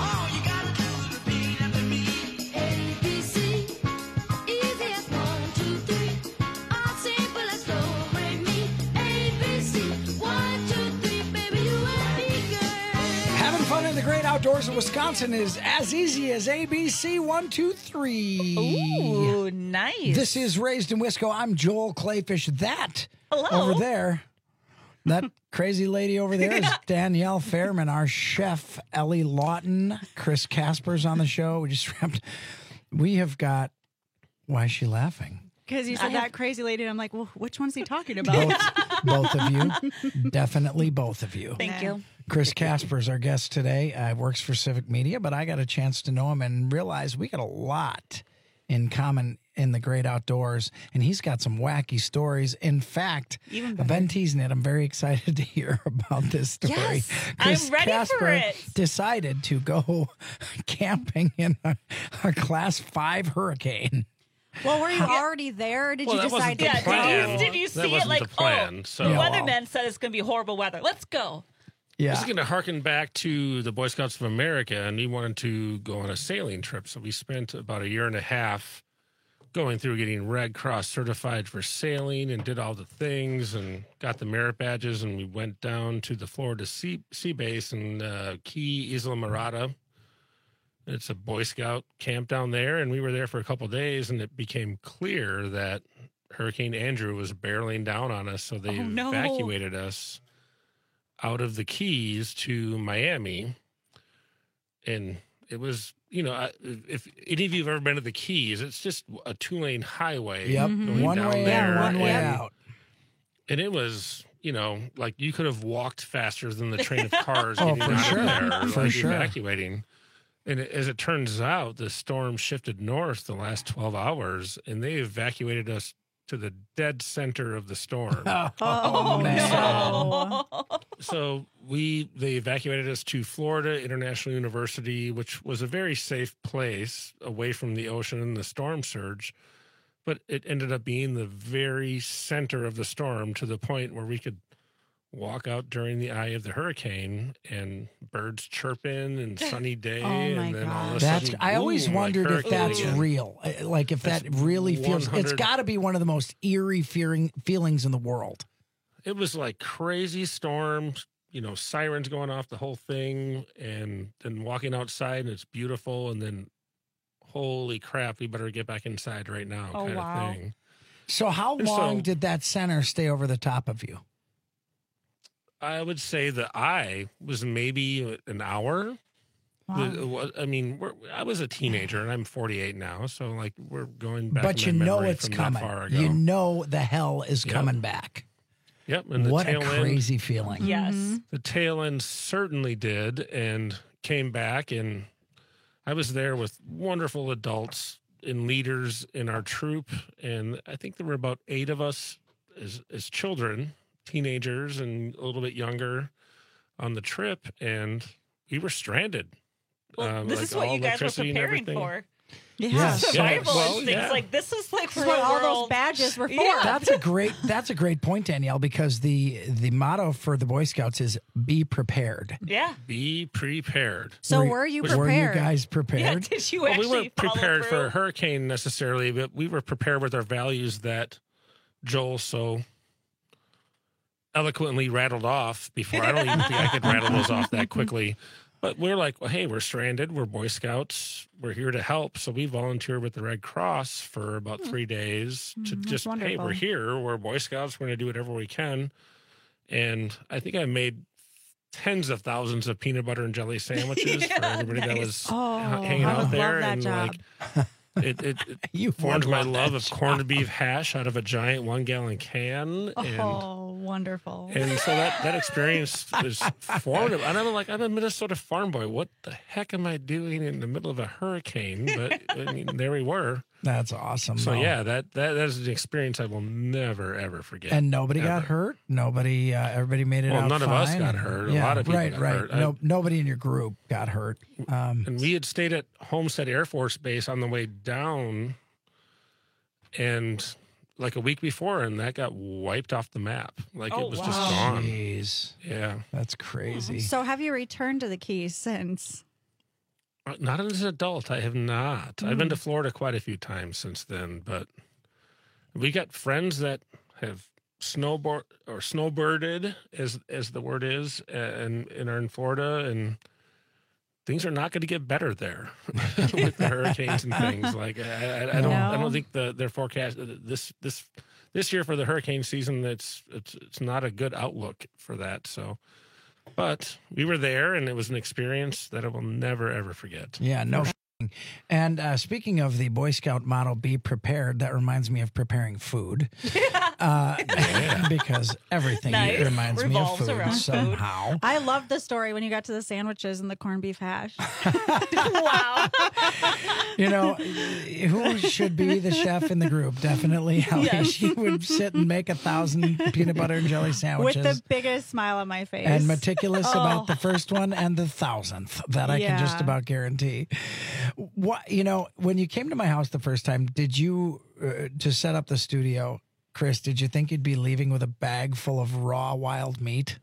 S12: Having fun in the great outdoors of Wisconsin is as easy as ABC 1, 2, 3.
S13: Ooh, nice.
S12: This is Raised in Wisco. I'm Joel Clayfish. That
S13: Hello.
S12: over there, that crazy lady over there is Danielle Fairman, our chef, Ellie Lawton, Chris Casper's on the show. We have got, why is she laughing?
S14: Because you said that crazy lady, and I'm like, well, which one's he talking about?
S12: Both of you. Definitely both of you.
S13: Thank you.
S12: Chris Casper is our guest today. Works for Civic Media, but I got a chance to know him and realize we got a lot in common in the great outdoors, and he's got some wacky stories. In fact, I've been teasing it. I'm very excited to hear about this story.
S13: Yes,
S12: Chris
S13: I'm ready
S12: Casper
S13: for it.
S12: decided to go camping in a Class 5 hurricane.
S14: Well, were you already there, or did you
S15: that
S14: decide
S15: wasn't
S14: to
S15: the plan.
S13: Did you
S15: That
S13: see it
S15: wasn't
S13: like,
S15: the plan,
S13: oh,
S15: so-
S13: the
S15: Yeah.
S13: weatherman said it's going to be horrible weather. Let's go.
S15: I was going to harken back to the Boy Scouts of America, and we wanted to go on a sailing trip. So we spent about a year and a half going through getting Red Cross certified for sailing and did all the things and got the merit badges. And we went down to the Florida Sea Base in Key Isla Mirada. It's a Boy Scout camp down there, and we were there for a couple of days, and it became clear that Hurricane Andrew was barreling down on us, so they evacuated us out of the Keys to Miami. And it was, if any of you have ever been to the Keys, it's just a 2-lane highway.
S12: Yep.
S15: going
S12: One
S15: down
S12: way
S15: there.
S12: in, one way
S15: And-
S12: out.
S15: And it was, like you could have walked faster than the train of cars
S12: Oh,
S15: getting
S12: for
S15: out
S12: sure.
S15: of there,
S12: For
S15: like,
S12: sure.
S15: evacuating. And as it turns out, the storm shifted north the last 12 hours, and they evacuated us to the dead center of the storm.
S12: Oh, man.
S15: So they evacuated us to Florida International University, which was a very safe place away from the ocean and the storm surge. But it ended up being the very center of the storm, to the point where we could walk out during the eye of the hurricane and birds chirping and sunny day. And then all of a sudden,
S12: I always
S15: boom,
S12: wondered if
S15: hurricane
S12: that's
S15: again.
S12: real. Like if that really feels, it's
S15: 100
S12: got to be one of the most eerie feelings in the world.
S15: It was like crazy storms, sirens going off, the whole thing, and then walking outside and it's beautiful, and then holy crap, we better get back inside right now, kind of thing.
S12: So how
S15: And
S12: long
S15: so-
S12: did that center stay over the top of you?
S15: I would say the eye was maybe an hour. I mean, I was a teenager, and I'm 48 now, so like we're going back.
S12: But
S15: in my
S12: you know
S15: memory
S12: it's
S15: from
S12: coming.
S15: That far ago.
S12: You know the hell is
S15: Yep.
S12: coming back.
S15: Yep. And the
S12: What a
S15: tail end-
S12: crazy feeling.
S13: Yes.
S15: The tail end certainly did, and came back, and I was there with wonderful adults and leaders in our troop, and I think there were about 8 of us as children, teenagers, and a little bit younger on the trip, and we were stranded.
S13: Well, this
S15: like
S13: is what
S15: all
S13: you guys were
S15: electricity and
S13: preparing
S15: everything.
S13: for.
S14: Yeah.
S13: Survival instincts. Like, this is like
S14: That's what all those badges were for.
S13: Yeah.
S12: That's a great point, Danielle, because the motto for the Boy Scouts is be prepared.
S13: Yeah.
S15: Be prepared.
S14: So were you prepared?
S12: Were you guys prepared?
S13: Yeah, did you
S15: Well,
S13: actually
S15: we weren't prepared
S13: follow
S15: for
S13: through?
S15: a hurricane necessarily, but we were prepared with our values that Joel so eloquently rattled off before. I don't even think I could rattle those off that quickly. But we're like, well, hey, we're stranded. We're Boy Scouts. We're here to help. So we volunteered with the Red Cross for about 3 days to just, hey,
S14: wonderful.
S15: we're here. We're Boy Scouts. We're going to do whatever we can. And I think I made tens of thousands of peanut butter and jelly sandwiches for everybody that was hanging
S14: I
S15: out
S14: would
S15: there.
S14: love that
S15: And
S14: job.
S15: like, it
S12: You
S15: formed
S12: would
S15: my
S12: love
S15: love
S12: that
S15: of
S12: job.
S15: corned beef hash out of a giant 1 gallon can.
S14: Oh, wonderful.
S15: And so that experience was formative. And I'm like, I'm a Minnesota farm boy. What the heck am I doing in the middle of a hurricane? But I mean, there we were.
S12: That's awesome.
S15: So
S12: though.
S15: yeah, that is an experience I will never ever forget.
S12: And nobody
S15: ever.
S12: got hurt. Nobody. Everybody made it
S15: Well,
S12: out
S15: none of us
S12: fine.
S15: got hurt. A
S12: Yeah,
S15: lot of people
S12: right,
S15: got
S12: right.
S15: hurt.
S12: No, nobody in your group got hurt.
S15: And we had stayed at Homestead Air Force Base on the way down, and like a week before, and that got wiped off the map. Like it was just gone.
S12: Jeez.
S15: Yeah,
S12: that's crazy.
S14: So have you returned to the Keys since?
S15: Not as an adult. I have not. I've been to Florida quite a few times since then, but we got friends that have snowbirded, as the word is, and are in Florida, and things are not going to get better there with the hurricanes and things. Like I don't think their forecast this year for the hurricane season. It's not a good outlook for that. So. But we were there, and it was an experience that I will never, ever forget.
S12: Yeah, no. And speaking of the Boy Scout motto, be prepared, that reminds me of preparing food. Because everything reminds me of
S14: Revolves
S12: food
S14: around
S12: somehow.
S14: I love the story when you got to the sandwiches and the corned beef hash.
S13: Wow.
S12: You know, who should be the chef in the group? Definitely Ellie.
S14: Yes.
S12: She would sit and make 1,000 peanut butter and jelly sandwiches.
S14: With the biggest smile on my face.
S12: And meticulous about the first one and the 1,000th. That I can just
S14: Yeah.
S12: about guarantee. What, you know, when you came to my house the first time, did you, to set up the studio, Chris, did you think you'd be leaving with a bag full of raw wild meat?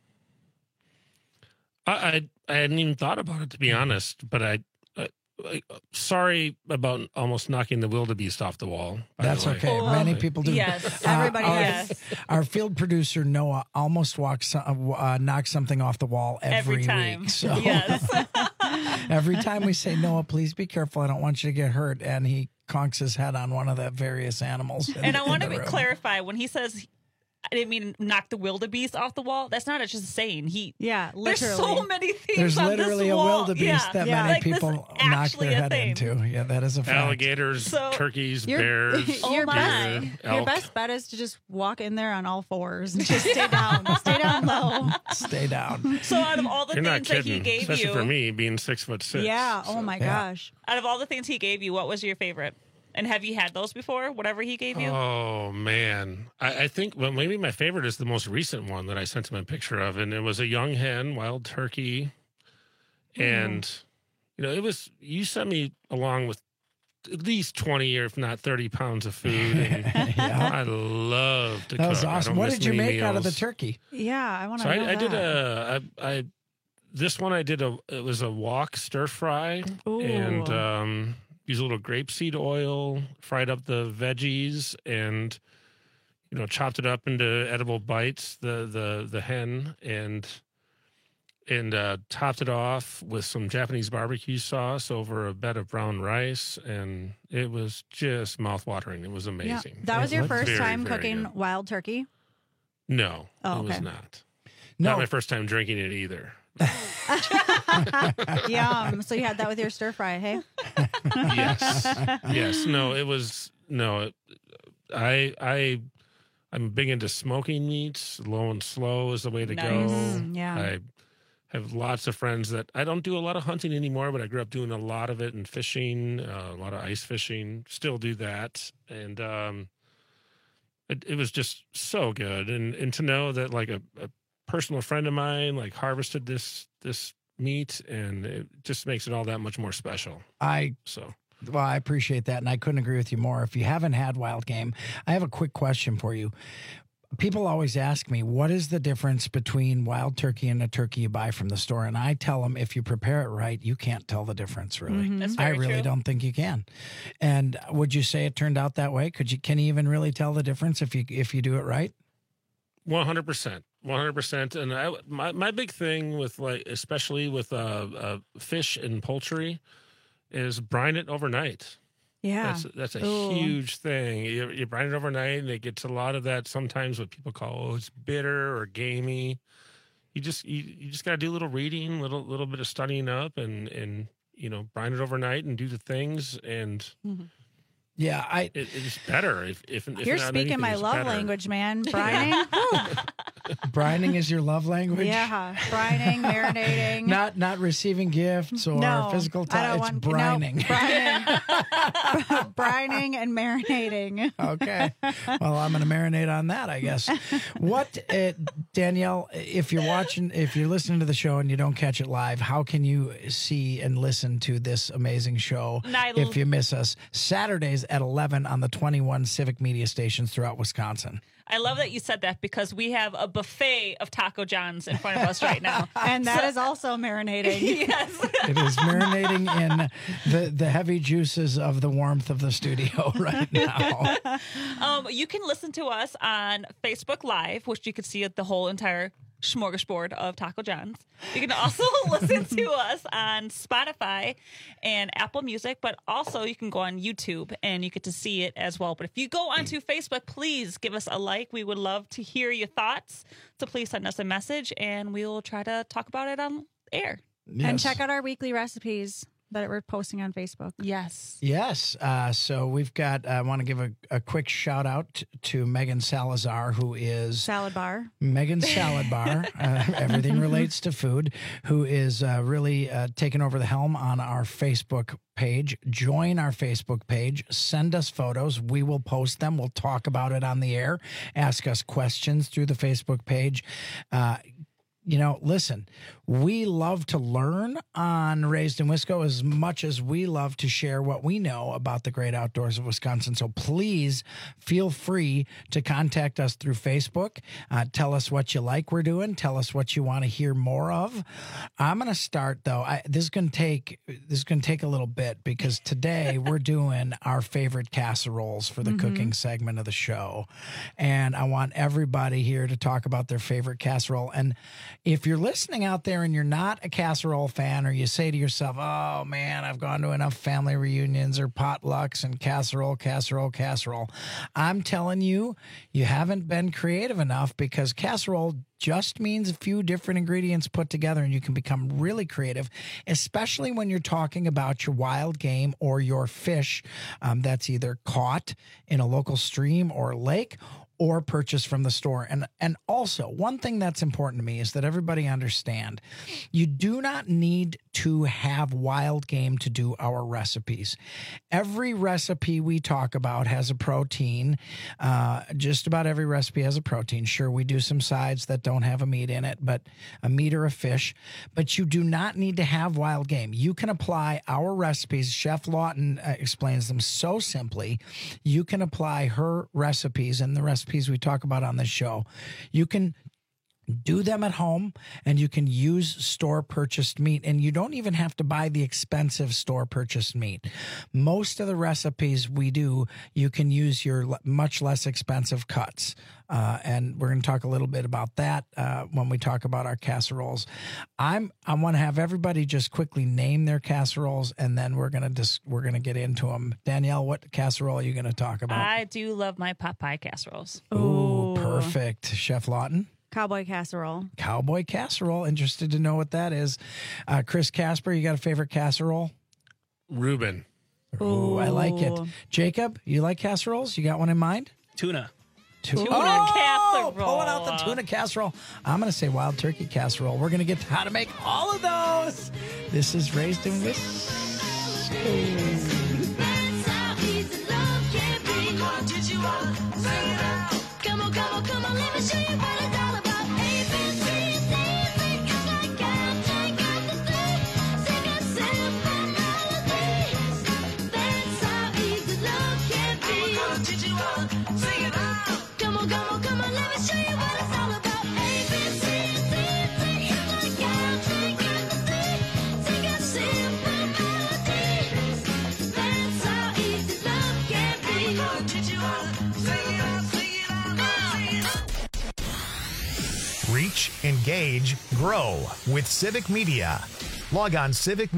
S15: I hadn't even thought about it, to be honest, but I sorry about almost knocking the wildebeest off the wall. by
S12: That's
S15: the way.
S12: okay. Many people do.
S14: Yes, everybody does.
S12: Our field producer Noah almost knocks something off the wall every
S13: time.
S12: week. So
S13: Yes.
S12: every time we say, Noah, please be careful. I don't want you to get hurt, and he conks his head on one of the various animals.
S13: And I want to clarify when he says, I didn't mean knock the wildebeest off the wall. That's not just a saying.
S14: Literally.
S13: There's so many things.
S12: There's
S13: on
S12: literally
S13: this
S12: a
S13: wall.
S12: wildebeest that many
S13: Like, this
S12: people
S13: is
S12: knock
S13: actually
S12: their
S13: a
S12: head
S13: thing.
S12: into. Yeah, that is a fact.
S15: Alligators, turkeys,
S14: Your-
S15: bears,
S14: your best,
S15: deer,
S14: your
S15: elk.
S14: best bet is to just walk in there on all fours and just stay down. Stay down low.
S12: Stay down.
S13: So out of all the
S15: You're not
S13: things that he
S15: kidding,
S13: gave
S15: especially
S13: you,
S15: for me being 6'6".
S14: Yeah. Oh my gosh.
S13: out of all the things he gave you, what was your favorite? And have you had those before? Whatever he gave you?
S15: Oh man, I think maybe my favorite is the most recent one that I sent him a picture of, and it was a young hen, wild turkey, and you know you sent me along with at least 20 or if not 30 pounds of food, and I love to cook.
S12: That was
S15: I
S12: awesome.
S15: don't
S12: What
S15: miss
S12: did you
S15: many
S12: make out of the
S15: meals.
S12: turkey?
S14: Yeah, I want to
S15: So
S14: know
S15: I did
S14: that.
S15: this one I did it was a wok stir fry, and use a little grapeseed oil, fried up the veggies, and chopped it up into edible bites. The hen and topped it off with some Japanese barbecue sauce over a bed of brown rice, and it was just mouthwatering. It was amazing.
S14: Yeah. That was your first
S15: Very,
S14: time
S15: very
S14: cooking
S15: good.
S14: wild turkey?
S15: No,
S14: Oh,
S15: it was
S14: okay.
S15: not.
S12: No.
S15: Not my first time drinking it either.
S14: Yum. So you had that with your stir fry, hey?
S15: Yes. No, it was no. I'm big into smoking meats. Low and slow is the way to go.
S14: Yeah.
S15: I have lots of friends that I don't do a lot of hunting anymore, but I grew up doing a lot of it and fishing, a lot of ice fishing. Still do that, and it was just so good. And to know that like a personal friend of mine like harvested this meat, and it just makes it all that much more special.
S12: I Well, I appreciate that, and I couldn't agree with you more. If you haven't had wild game, I have a quick question for you. People always ask me, what is the difference between wild turkey and a turkey you buy from the store? And I tell them, if you prepare it right, you can't tell the difference, really.
S13: That's
S12: I
S13: very
S12: really
S13: true.
S12: don't think you can. And would you say it turned out that way? Can you even really tell the difference if you do it right?
S15: 100%. 100%. And my big thing with, like, especially with fish and poultry, is brine it overnight.
S14: Yeah.
S15: That's a huge thing. You brine it overnight, and it gets a lot of that, sometimes what people call, it's bitter or gamey. You just got to do a little reading, little bit of studying up, and brine it overnight and do the things, and
S12: yeah,
S15: it's better if
S14: You're
S15: not
S14: speaking
S15: anything,
S14: my
S15: it's
S14: love
S15: better.
S14: language, man. Brining.
S12: Brining is your love language?
S14: Yeah, brining, marinating.
S12: Not receiving gifts or physical touch. It's brining.
S14: No, brining. Brining and marinating.
S12: Okay. Well, I'm going to marinate on that, I guess. What, Danielle, if you're listening to the show and you don't catch it live, how can you see and listen to this amazing show if you miss us? Saturdays at 11 on the 21 Civic Media stations throughout Wisconsin.
S13: I love that you said that, because we have a buffet of Taco John's in front of us right now.
S14: And that is also marinating.
S13: Yes.
S12: It is marinating in the heavy juices of the warmth of the studio right now.
S13: You can listen to us on Facebook Live, which you can see the whole entire smorgasbord of Taco John's. You can also listen to us on Spotify and Apple Music, but also you can go on YouTube and you get to see it as well. But if you go onto Facebook, please give us a like. We would love to hear your thoughts. So please send us a message and we will try to talk about it on air.
S12: Yes.
S14: And check out our weekly recipes that we're posting on Facebook.
S13: Yes.
S12: Yes. So we've got, I want to give a quick shout out to Megan Salazar, who is
S14: Salad Bar.
S12: Megan Salad Bar. Everything relates to food, who is really taking over the helm on our Facebook page. Join our Facebook page. Send us photos. We will post them. We'll talk about it on the air. Ask us questions through the Facebook page. Listen, we love to learn on Raised in Wisco as much as we love to share what we know about the great outdoors of Wisconsin. So please feel free to contact us through Facebook. Tell us what you like we're doing. Tell us what you want to hear more of. I'm going to start, though. This is going to take a little bit, because today we're doing our favorite casseroles for the cooking segment of the show. And I want everybody here to talk about their favorite casserole. And if you're listening out there and you're not a casserole fan, or you say to yourself, oh man, I've gone to enough family reunions or potlucks and casserole, I'm telling you, you haven't been creative enough, because casserole just means a few different ingredients put together, and you can become really creative, especially when you're talking about your wild game or your fish that's either caught in a local stream or lake or purchase from the store. And also, one thing that's important to me is that everybody understand, you do not need to have wild game to do our recipes. Every recipe we talk about has a protein. Just about every recipe has a protein. Sure, we do some sides that don't have a meat in it, but a meat or a fish. But you do not need to have wild game. You can apply our recipes. Chef Lawton explains them so simply. You can apply her recipes and the recipes we talk about on this show. You can do them at home, and you can use store purchased meat, and you don't even have to buy the expensive store purchased meat. Most of the recipes we do, you can use your much less expensive cuts. And we're going to talk a little bit about that when we talk about our casseroles. I want to have everybody just quickly name their casseroles, and then we're going to get into them. Danielle, what casserole are you going to talk about?
S13: I do love my pot pie casseroles.
S12: Ooh, perfect. Chef Lawton?
S14: Cowboy casserole.
S12: Cowboy casserole. Interested to know what that is. Chris Casper, you got a favorite casserole?
S15: Reuben.
S12: Ooh, I like it. Jacob, you like casseroles? You got one in mind?
S16: Tuna.
S13: Tuna casserole.
S12: Pulling out the tuna casserole. I'm going to say wild turkey casserole. We're going to get to how to make all of those. This is Raised in Wisco.
S9: Come on, let me show you what it's all about. ABC,
S2: engage, grow with Civic Media. Log on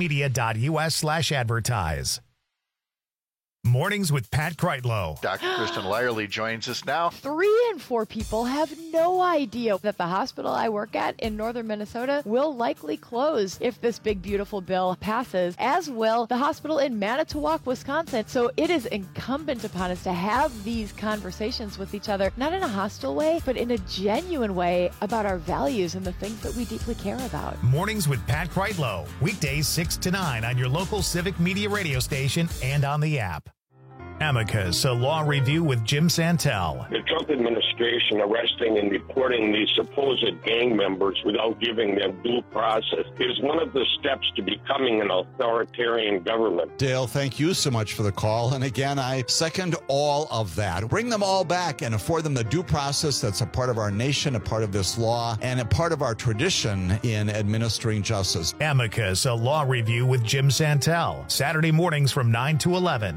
S2: civicmedia.us/advertise. Mornings with Pat Kreitlow.
S16: Dr. Kristen Lyerly joins us now.
S17: 3 in 4 people have no idea that the hospital I work at in northern Minnesota will likely close if this big, beautiful bill passes, as will the hospital in Manitowoc, Wisconsin. So it is incumbent upon us to have these conversations with each other, not in a hostile way, but in a genuine way about our values and the things that we deeply care about.
S2: Mornings with Pat Kreitlow. Weekdays 6 to 9 on your local Civic Media radio station and on the app. Amicus, a law review with Jim Santel.
S18: The Trump administration arresting and deporting these supposed gang members without giving them due process is one of the steps to becoming an authoritarian government.
S21: Dale, thank you so much for the call. And again, I second all of that. Bring them all back and afford them the due process that's a part of our nation, a part of this law, and a part of our tradition in administering justice.
S2: Amicus, a law review with Jim Santel. Saturday mornings from 9 to 11.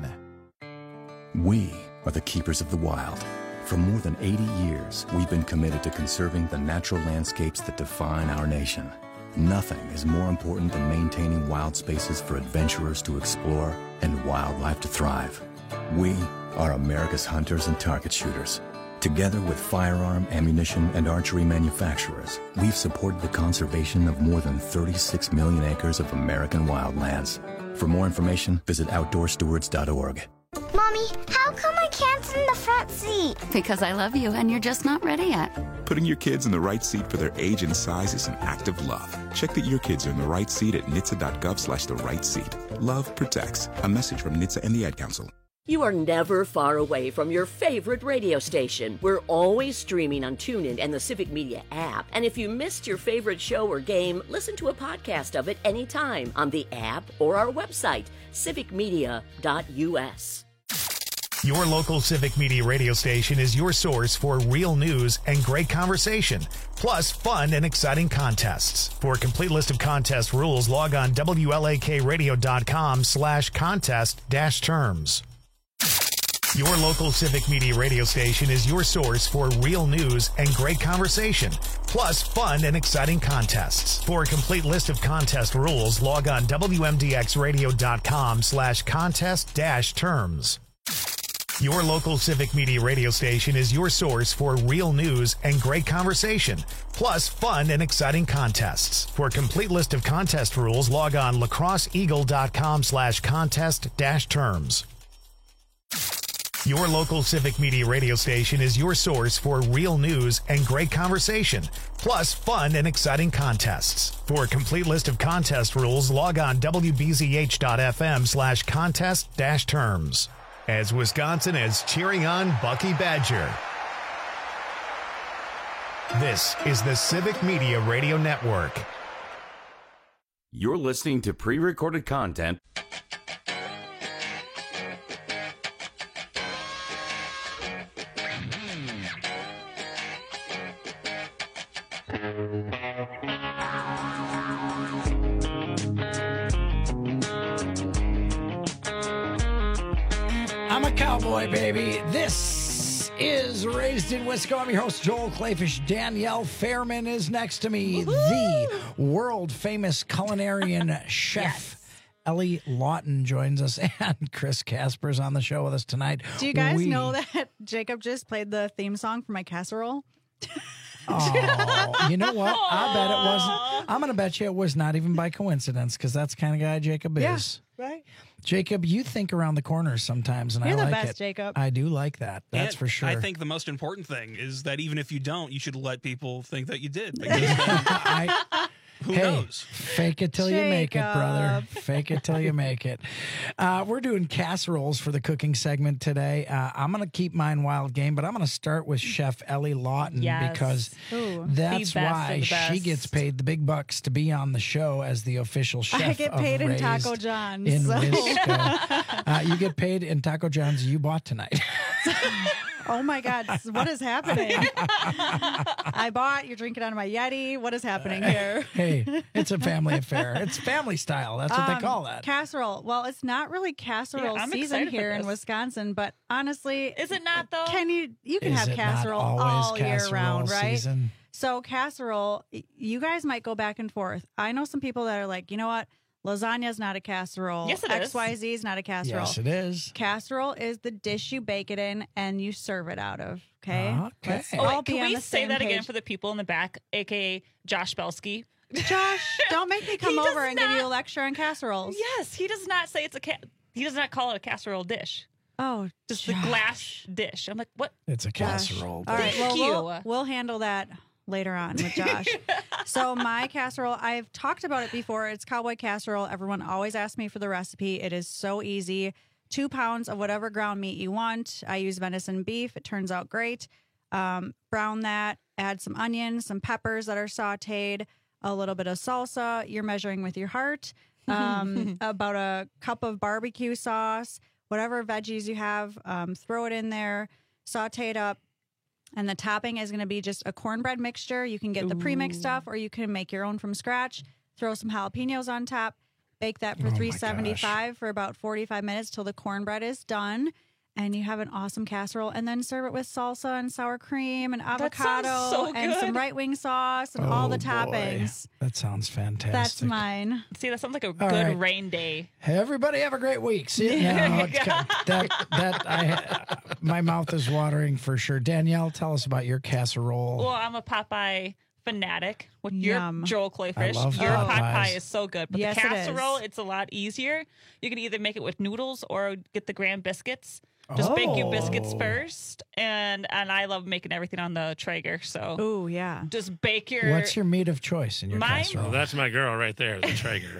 S22: We are the keepers of the wild. For more than 80 years, we've been committed to conserving the natural landscapes that define our nation. Nothing is more important than maintaining wild spaces for adventurers to explore and wildlife to thrive. We are America's hunters and target shooters. Together with firearm, ammunition, and archery manufacturers, we've supported the conservation of more than 36 million acres of American wildlands. For more information, visit outdoorstewards.org.
S26: Mommy, how come I can't sit in the front seat?
S27: Because I love you and you're just not ready yet.
S28: Putting your kids in the right seat for their age and size is an act of love. Check that your kids are in the right seat at nhtsa.gov/the right seat. Love protects. A message from NHTSA and the Ad Council.
S10: You are never far away from your favorite radio station. We're always streaming on TuneIn and the Civic Media app. And if you missed your favorite show or game, listen to a podcast of it anytime on the app or our website, civicmedia.us.
S2: Your local Civic Media radio station is your source for real news and great conversation, plus fun and exciting contests. For a complete list of contest rules, log on WLAKradio.com/contest-terms. Your local Civic Media radio station is your source for real news and great conversation, plus fun and exciting contests. For a complete list of contest rules, log on WMDXradio.com/contest-terms. Your local Civic Media radio station is your source for real news and great conversation, plus fun and exciting contests. For a complete list of contest rules, log on lacrosseeagle.com/contest-terms. Your local Civic Media radio station is your source for real news and great conversation, plus fun and exciting contests. For a complete list of contest rules, log on WBZH.FM/contest-terms. As Wisconsin is cheering on Bucky Badger. This is the Civic Media Radio Network.
S11: You're listening to pre-recorded content.
S12: I'm a cowboy, baby. This is Raised in Wisco. I'm your host, Joel Clayfish. Danielle Fairman is next to me. Woo-hoo! The world-famous culinarian chef. Ellie Lawton joins us, and Chris Casper's on the show with us tonight.
S14: Do you guys know that Jacob just played the theme song for my casserole?
S12: Oh, you know what? I bet it wasn't. I'm going to bet you it was not even by coincidence, because that's the kind of guy Jacob is.
S14: Right.
S12: Jacob, you think around the corners sometimes, and
S14: You're
S12: I like
S14: the best,
S12: it.
S14: Jacob.
S12: I do like that. That's
S29: And
S12: for sure.
S29: I think the most important thing is that even if you don't, you should let people think that you did. Because who knows?
S12: Fake it till you make it, brother. Fake it till you make it. We're doing casseroles for the cooking segment today. I'm going to keep mine wild game, but I'm going to start with Chef Ellie Lawton because that's why she gets paid the big bucks to be on the show as the official chef.
S14: I get paid
S12: of
S14: in Taco
S12: Raised
S14: John's.
S12: in Wisco. You get paid in Taco John's you bought tonight.
S14: Oh my God, what is happening? I bought, you're drinking out of my Yeti. What is happening here?
S12: Hey, it's a family affair. It's family style. That's what they call that.
S14: Casserole. Well, it's not really casserole season here in Wisconsin, but honestly,
S13: is it not though?
S14: You can have casserole all year round, right?
S12: Season?
S14: So casserole, you guys might go back and forth. I know some people that are like, you know what? Lasagna is not a casserole.
S13: Yes, it is.
S14: XYZ is not a casserole.
S12: Yes, it is.
S14: Casserole is the dish you bake it in and you serve it out of. Okay. Let's
S13: Oh,
S14: all
S13: wait,
S14: be
S13: can
S14: on
S13: we
S14: the
S13: say
S14: same
S13: that again
S14: page.
S13: for the people in the back, aka Josh Belsky?
S14: Josh, don't make me come
S13: He does
S14: over and give you a
S13: not-
S14: lecture on casseroles.
S13: Yes, he does not say it's a he does not call it a casserole dish.
S14: Oh,
S13: just the glass dish. I'm like, what?
S12: It's a
S14: Josh.
S12: casserole.
S14: All right,
S13: Thank
S14: well,
S13: you.
S14: we'll handle that later on with Josh. So my casserole, I've talked about it before. It's cowboy casserole. Everyone always asks me for the recipe. It is so easy. 2 pounds of whatever ground meat you want. I use venison beef. It turns out great. Brown that. Add some onions, some peppers that are sautéed, a little bit of salsa. You're measuring with your heart. About a cup of barbecue sauce, whatever veggies you have, throw it in there, saute it up. And the topping is going to be just a cornbread mixture. You can get the pre-mixed stuff or you can make your own from scratch. Throw some jalapenos on top. Bake that for $3.75 for about 45 minutes till the cornbread is done. And you have an awesome casserole. And then serve it with salsa and sour cream and avocado
S13: so
S14: and some
S13: good.
S14: right wing sauce and all the toppings.
S12: That sounds fantastic.
S14: That's mine.
S13: See, that sounds like a
S12: All
S13: good
S12: right.
S13: rain day.
S12: Hey, everybody have a great week. See you now. My mouth is watering for sure. Danielle, tell us about your casserole.
S13: Well, I'm a Popeye fanatic. With your
S14: Yum.
S13: Joel Clayfish,
S12: I love
S13: your pot
S12: Popeyes.
S13: pie is so good. But
S14: Yes,
S13: the
S14: it
S13: casserole,
S14: is.
S13: it's a lot easier. You can either make it with noodles or get the graham biscuits. Just bake your biscuits
S12: Oh.
S13: first, and I love making everything on the Traeger. So,
S14: oh yeah,
S13: just bake your.
S12: What's your meat of choice in your
S13: Mine-
S12: casserole?
S15: Well, that's my girl right there, the Traeger.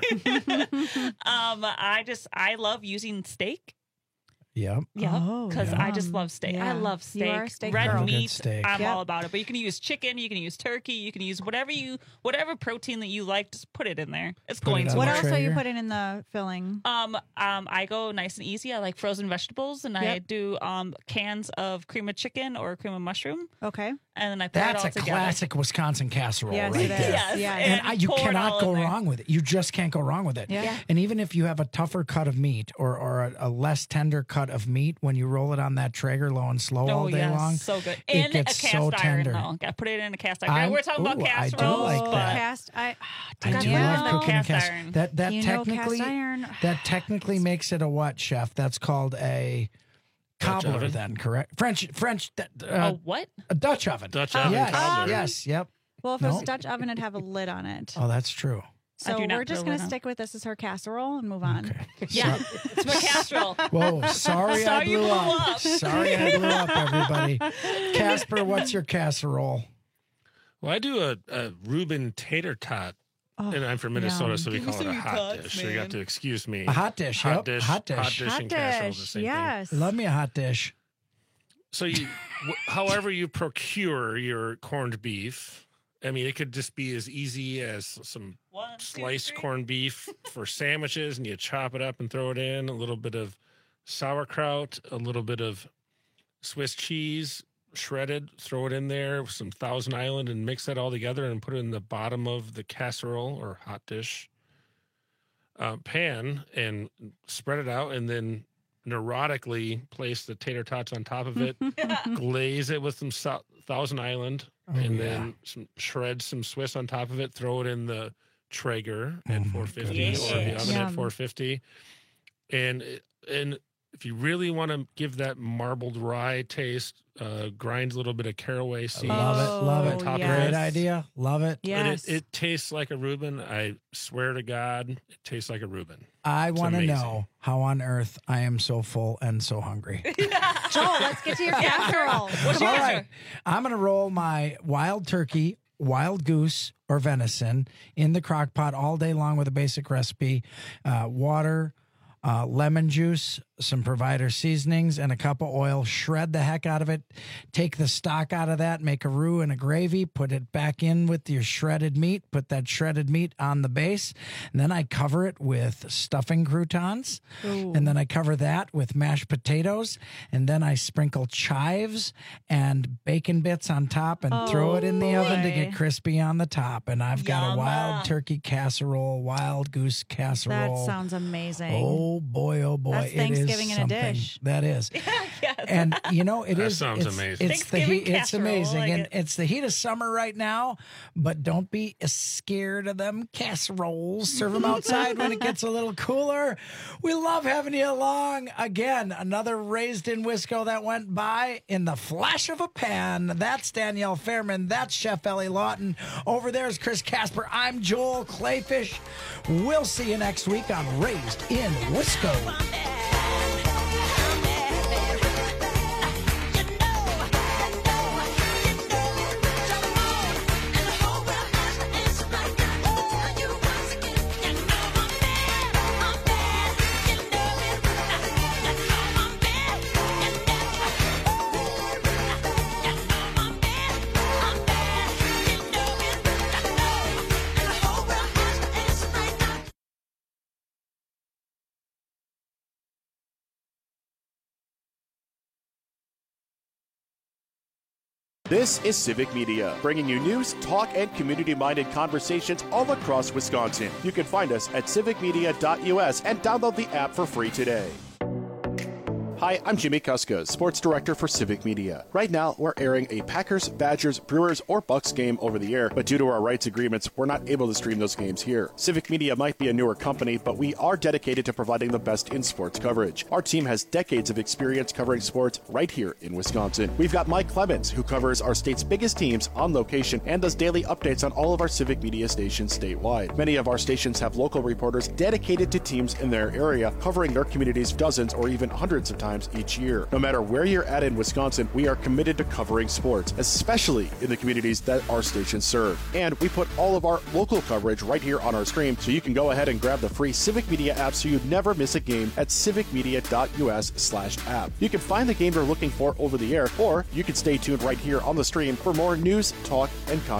S13: I love using steak.
S12: Yep.
S13: Yeah,
S14: Oh,
S13: because I just
S14: yum.
S13: love steak.
S14: Yeah.
S13: I love
S14: You
S13: steak.
S14: are a steak
S13: Red
S14: girl.
S12: Good
S13: meat.
S12: steak.
S13: I'm
S14: Yep.
S13: all about it. But you can use chicken. You can use turkey. You can use whatever protein that you like. Just put it in there. It's
S12: Put it
S13: going
S12: on
S13: to
S14: What
S12: the
S13: work.
S14: else are you
S12: Traeger?
S14: putting in the filling?
S13: I go nice and easy. I like frozen vegetables, and I
S14: Yep.
S13: do cans of cream of chicken or cream of mushroom,
S14: Okay.
S13: and then I put
S12: That's
S13: it all
S12: a
S13: together.
S12: classic Wisconsin casserole
S14: Yes,
S12: right
S14: it is.
S12: there.
S13: Yes,
S14: Yeah.
S12: And you
S13: pour it
S12: cannot
S13: all
S12: go
S13: in there.
S12: wrong with it. You just can't go wrong with it.
S14: Yeah.
S12: And even if you have a tougher cut of meat or a less tender cut of meat, when you roll it on that Traeger low and slow all day long,
S13: so good.
S12: it
S13: In a
S12: gets
S13: cast
S12: so
S13: iron,
S12: tender.
S13: though. Got to put it in a cast iron. We're talking about
S12: I do
S13: casseroles,
S12: like
S13: but
S12: that.
S14: Cast.
S12: I
S13: Got
S12: do
S13: to
S12: love
S13: have
S12: cooking in
S13: cast
S12: cast.
S13: iron.
S12: That
S14: You know,
S12: technically
S14: cast iron.
S12: that technically makes it a what, chef? That's called a
S15: Dutch
S12: cobbler,
S15: oven?
S12: then, correct? French.
S13: What?
S12: A Dutch oven.
S15: Dutch oven
S12: Yes.
S15: cobbler.
S12: Yes. Yep.
S14: Well, if it was
S12: No.
S14: a Dutch oven, it'd have a lid on it.
S12: Oh, that's true.
S13: I
S14: So
S13: do not
S14: we're just
S13: put a
S14: going
S13: lid
S14: to
S13: on.
S14: stick with this as her casserole and move on.
S13: Yeah, it's my casserole.
S12: Whoa, sorry I
S13: Sorry you
S12: blew
S13: blew
S12: up.
S13: up.
S12: Sorry I blew up, everybody. Casper, what's your casserole?
S15: Well, I do a Reuben tater tot.
S14: Oh,
S15: And I'm from Minnesota,
S14: yum.
S15: so we
S13: Give me
S15: call it
S13: some
S15: a
S13: of your
S15: hot
S13: tots,
S15: dish. So you
S13: man.
S15: have to excuse me.
S12: A hot dish, yep.
S15: dish,
S12: Hot dish.
S15: hot dish,
S14: Hot
S15: and casserole, the
S14: dish.
S15: same thing.
S14: Yes.
S12: Love me a hot dish.
S15: So you, however you procure your corned beef, I mean, it could just be as easy as some sliced corned beef for sandwiches, and you chop it up and throw it in. A little bit of sauerkraut, a little bit of Swiss cheese, shredded. Throw it in there with some Thousand Island, and mix that all together, and put it in the bottom of the casserole or hot dish pan, and spread it out, and then neurotically place the tater tots on top of it, glaze it with some Thousand Island, and then shred some Swiss on top of it. Throw it in the Traeger at 450 or the oven at 450, and if you really want to give that marbled rye taste, grind a little bit of caraway seeds.
S12: Love it.
S15: on top of
S12: Great
S15: it.
S12: idea. Love it.
S15: And
S14: Yes.
S15: it tastes like a Reuben. I swear to God, it tastes like a Reuben.
S12: I
S15: It's
S12: want to
S15: amazing.
S12: know how on earth I am so full and so hungry.
S14: Joel, let's get to your casserole.
S13: What's your
S12: All
S13: casserole?
S12: right. I'm going to roll my wild turkey, wild goose, or venison in the crock pot all day long with a basic recipe. Water, lemon juice, some Provider seasonings, and a cup of oil. Shred the heck out of it. Take the stock out of that, make a roux and a gravy, put it back in with your shredded meat, put that shredded meat on the base, and then I cover it with stuffing croutons, and then I cover that with mashed potatoes, and then I sprinkle chives and bacon bits on top and throw it in the oven to get crispy on the top, and I've got a wild turkey casserole, wild goose casserole.
S14: That sounds amazing.
S12: Oh boy,
S14: That's
S12: it is
S14: Thanksgiving in a
S12: something.
S14: dish.
S12: That is.
S13: Yes.
S12: And you know, it
S15: That
S12: is.
S15: sounds
S12: it's,
S15: amazing.
S12: It's the heat. It's
S13: Thanksgiving
S12: amazing,
S13: casserole, I
S12: and
S13: like
S12: it's the heat of summer right now. But don't be scared of them casseroles. Serve them outside when it gets a little cooler. We love having you along. Again, another Raised in Wisco that went by in the flash of a pan. That's Danielle Fairman. That's Chef Ellie Lawton. Over there is Chris Casper. I'm Joel Clayfish. We'll see you next week on Raised in Wisco.
S1: This is Civic Media, bringing you news, talk, and community-minded conversations all across Wisconsin. You can find us at civicmedia.us and download the app for free today. Hi, I'm Jimmy Kuska, Sports Director for Civic Media. Right now, we're airing a Packers, Badgers, Brewers, or Bucks game over the air, but due to our rights agreements, we're not able to stream those games here. Civic Media might be a newer company, but we are dedicated to providing the best in sports coverage. Our team has decades of experience covering sports right here in Wisconsin. We've got Mike Clemens, who covers our state's biggest teams on location and does daily updates on all of our Civic Media stations statewide. Many of our stations have local reporters dedicated to teams in their area, covering their communities dozens or even hundreds of times each year. No matter where you're at in Wisconsin, we are committed to covering sports, especially in the communities that our stations serve. And we put all of our local coverage right here on our stream, so you can go ahead and grab the free Civic Media app so you never miss a game at civicmedia.us/app. You can find the game you're looking for over the air, or you can stay tuned right here on the stream for more news, talk, and content.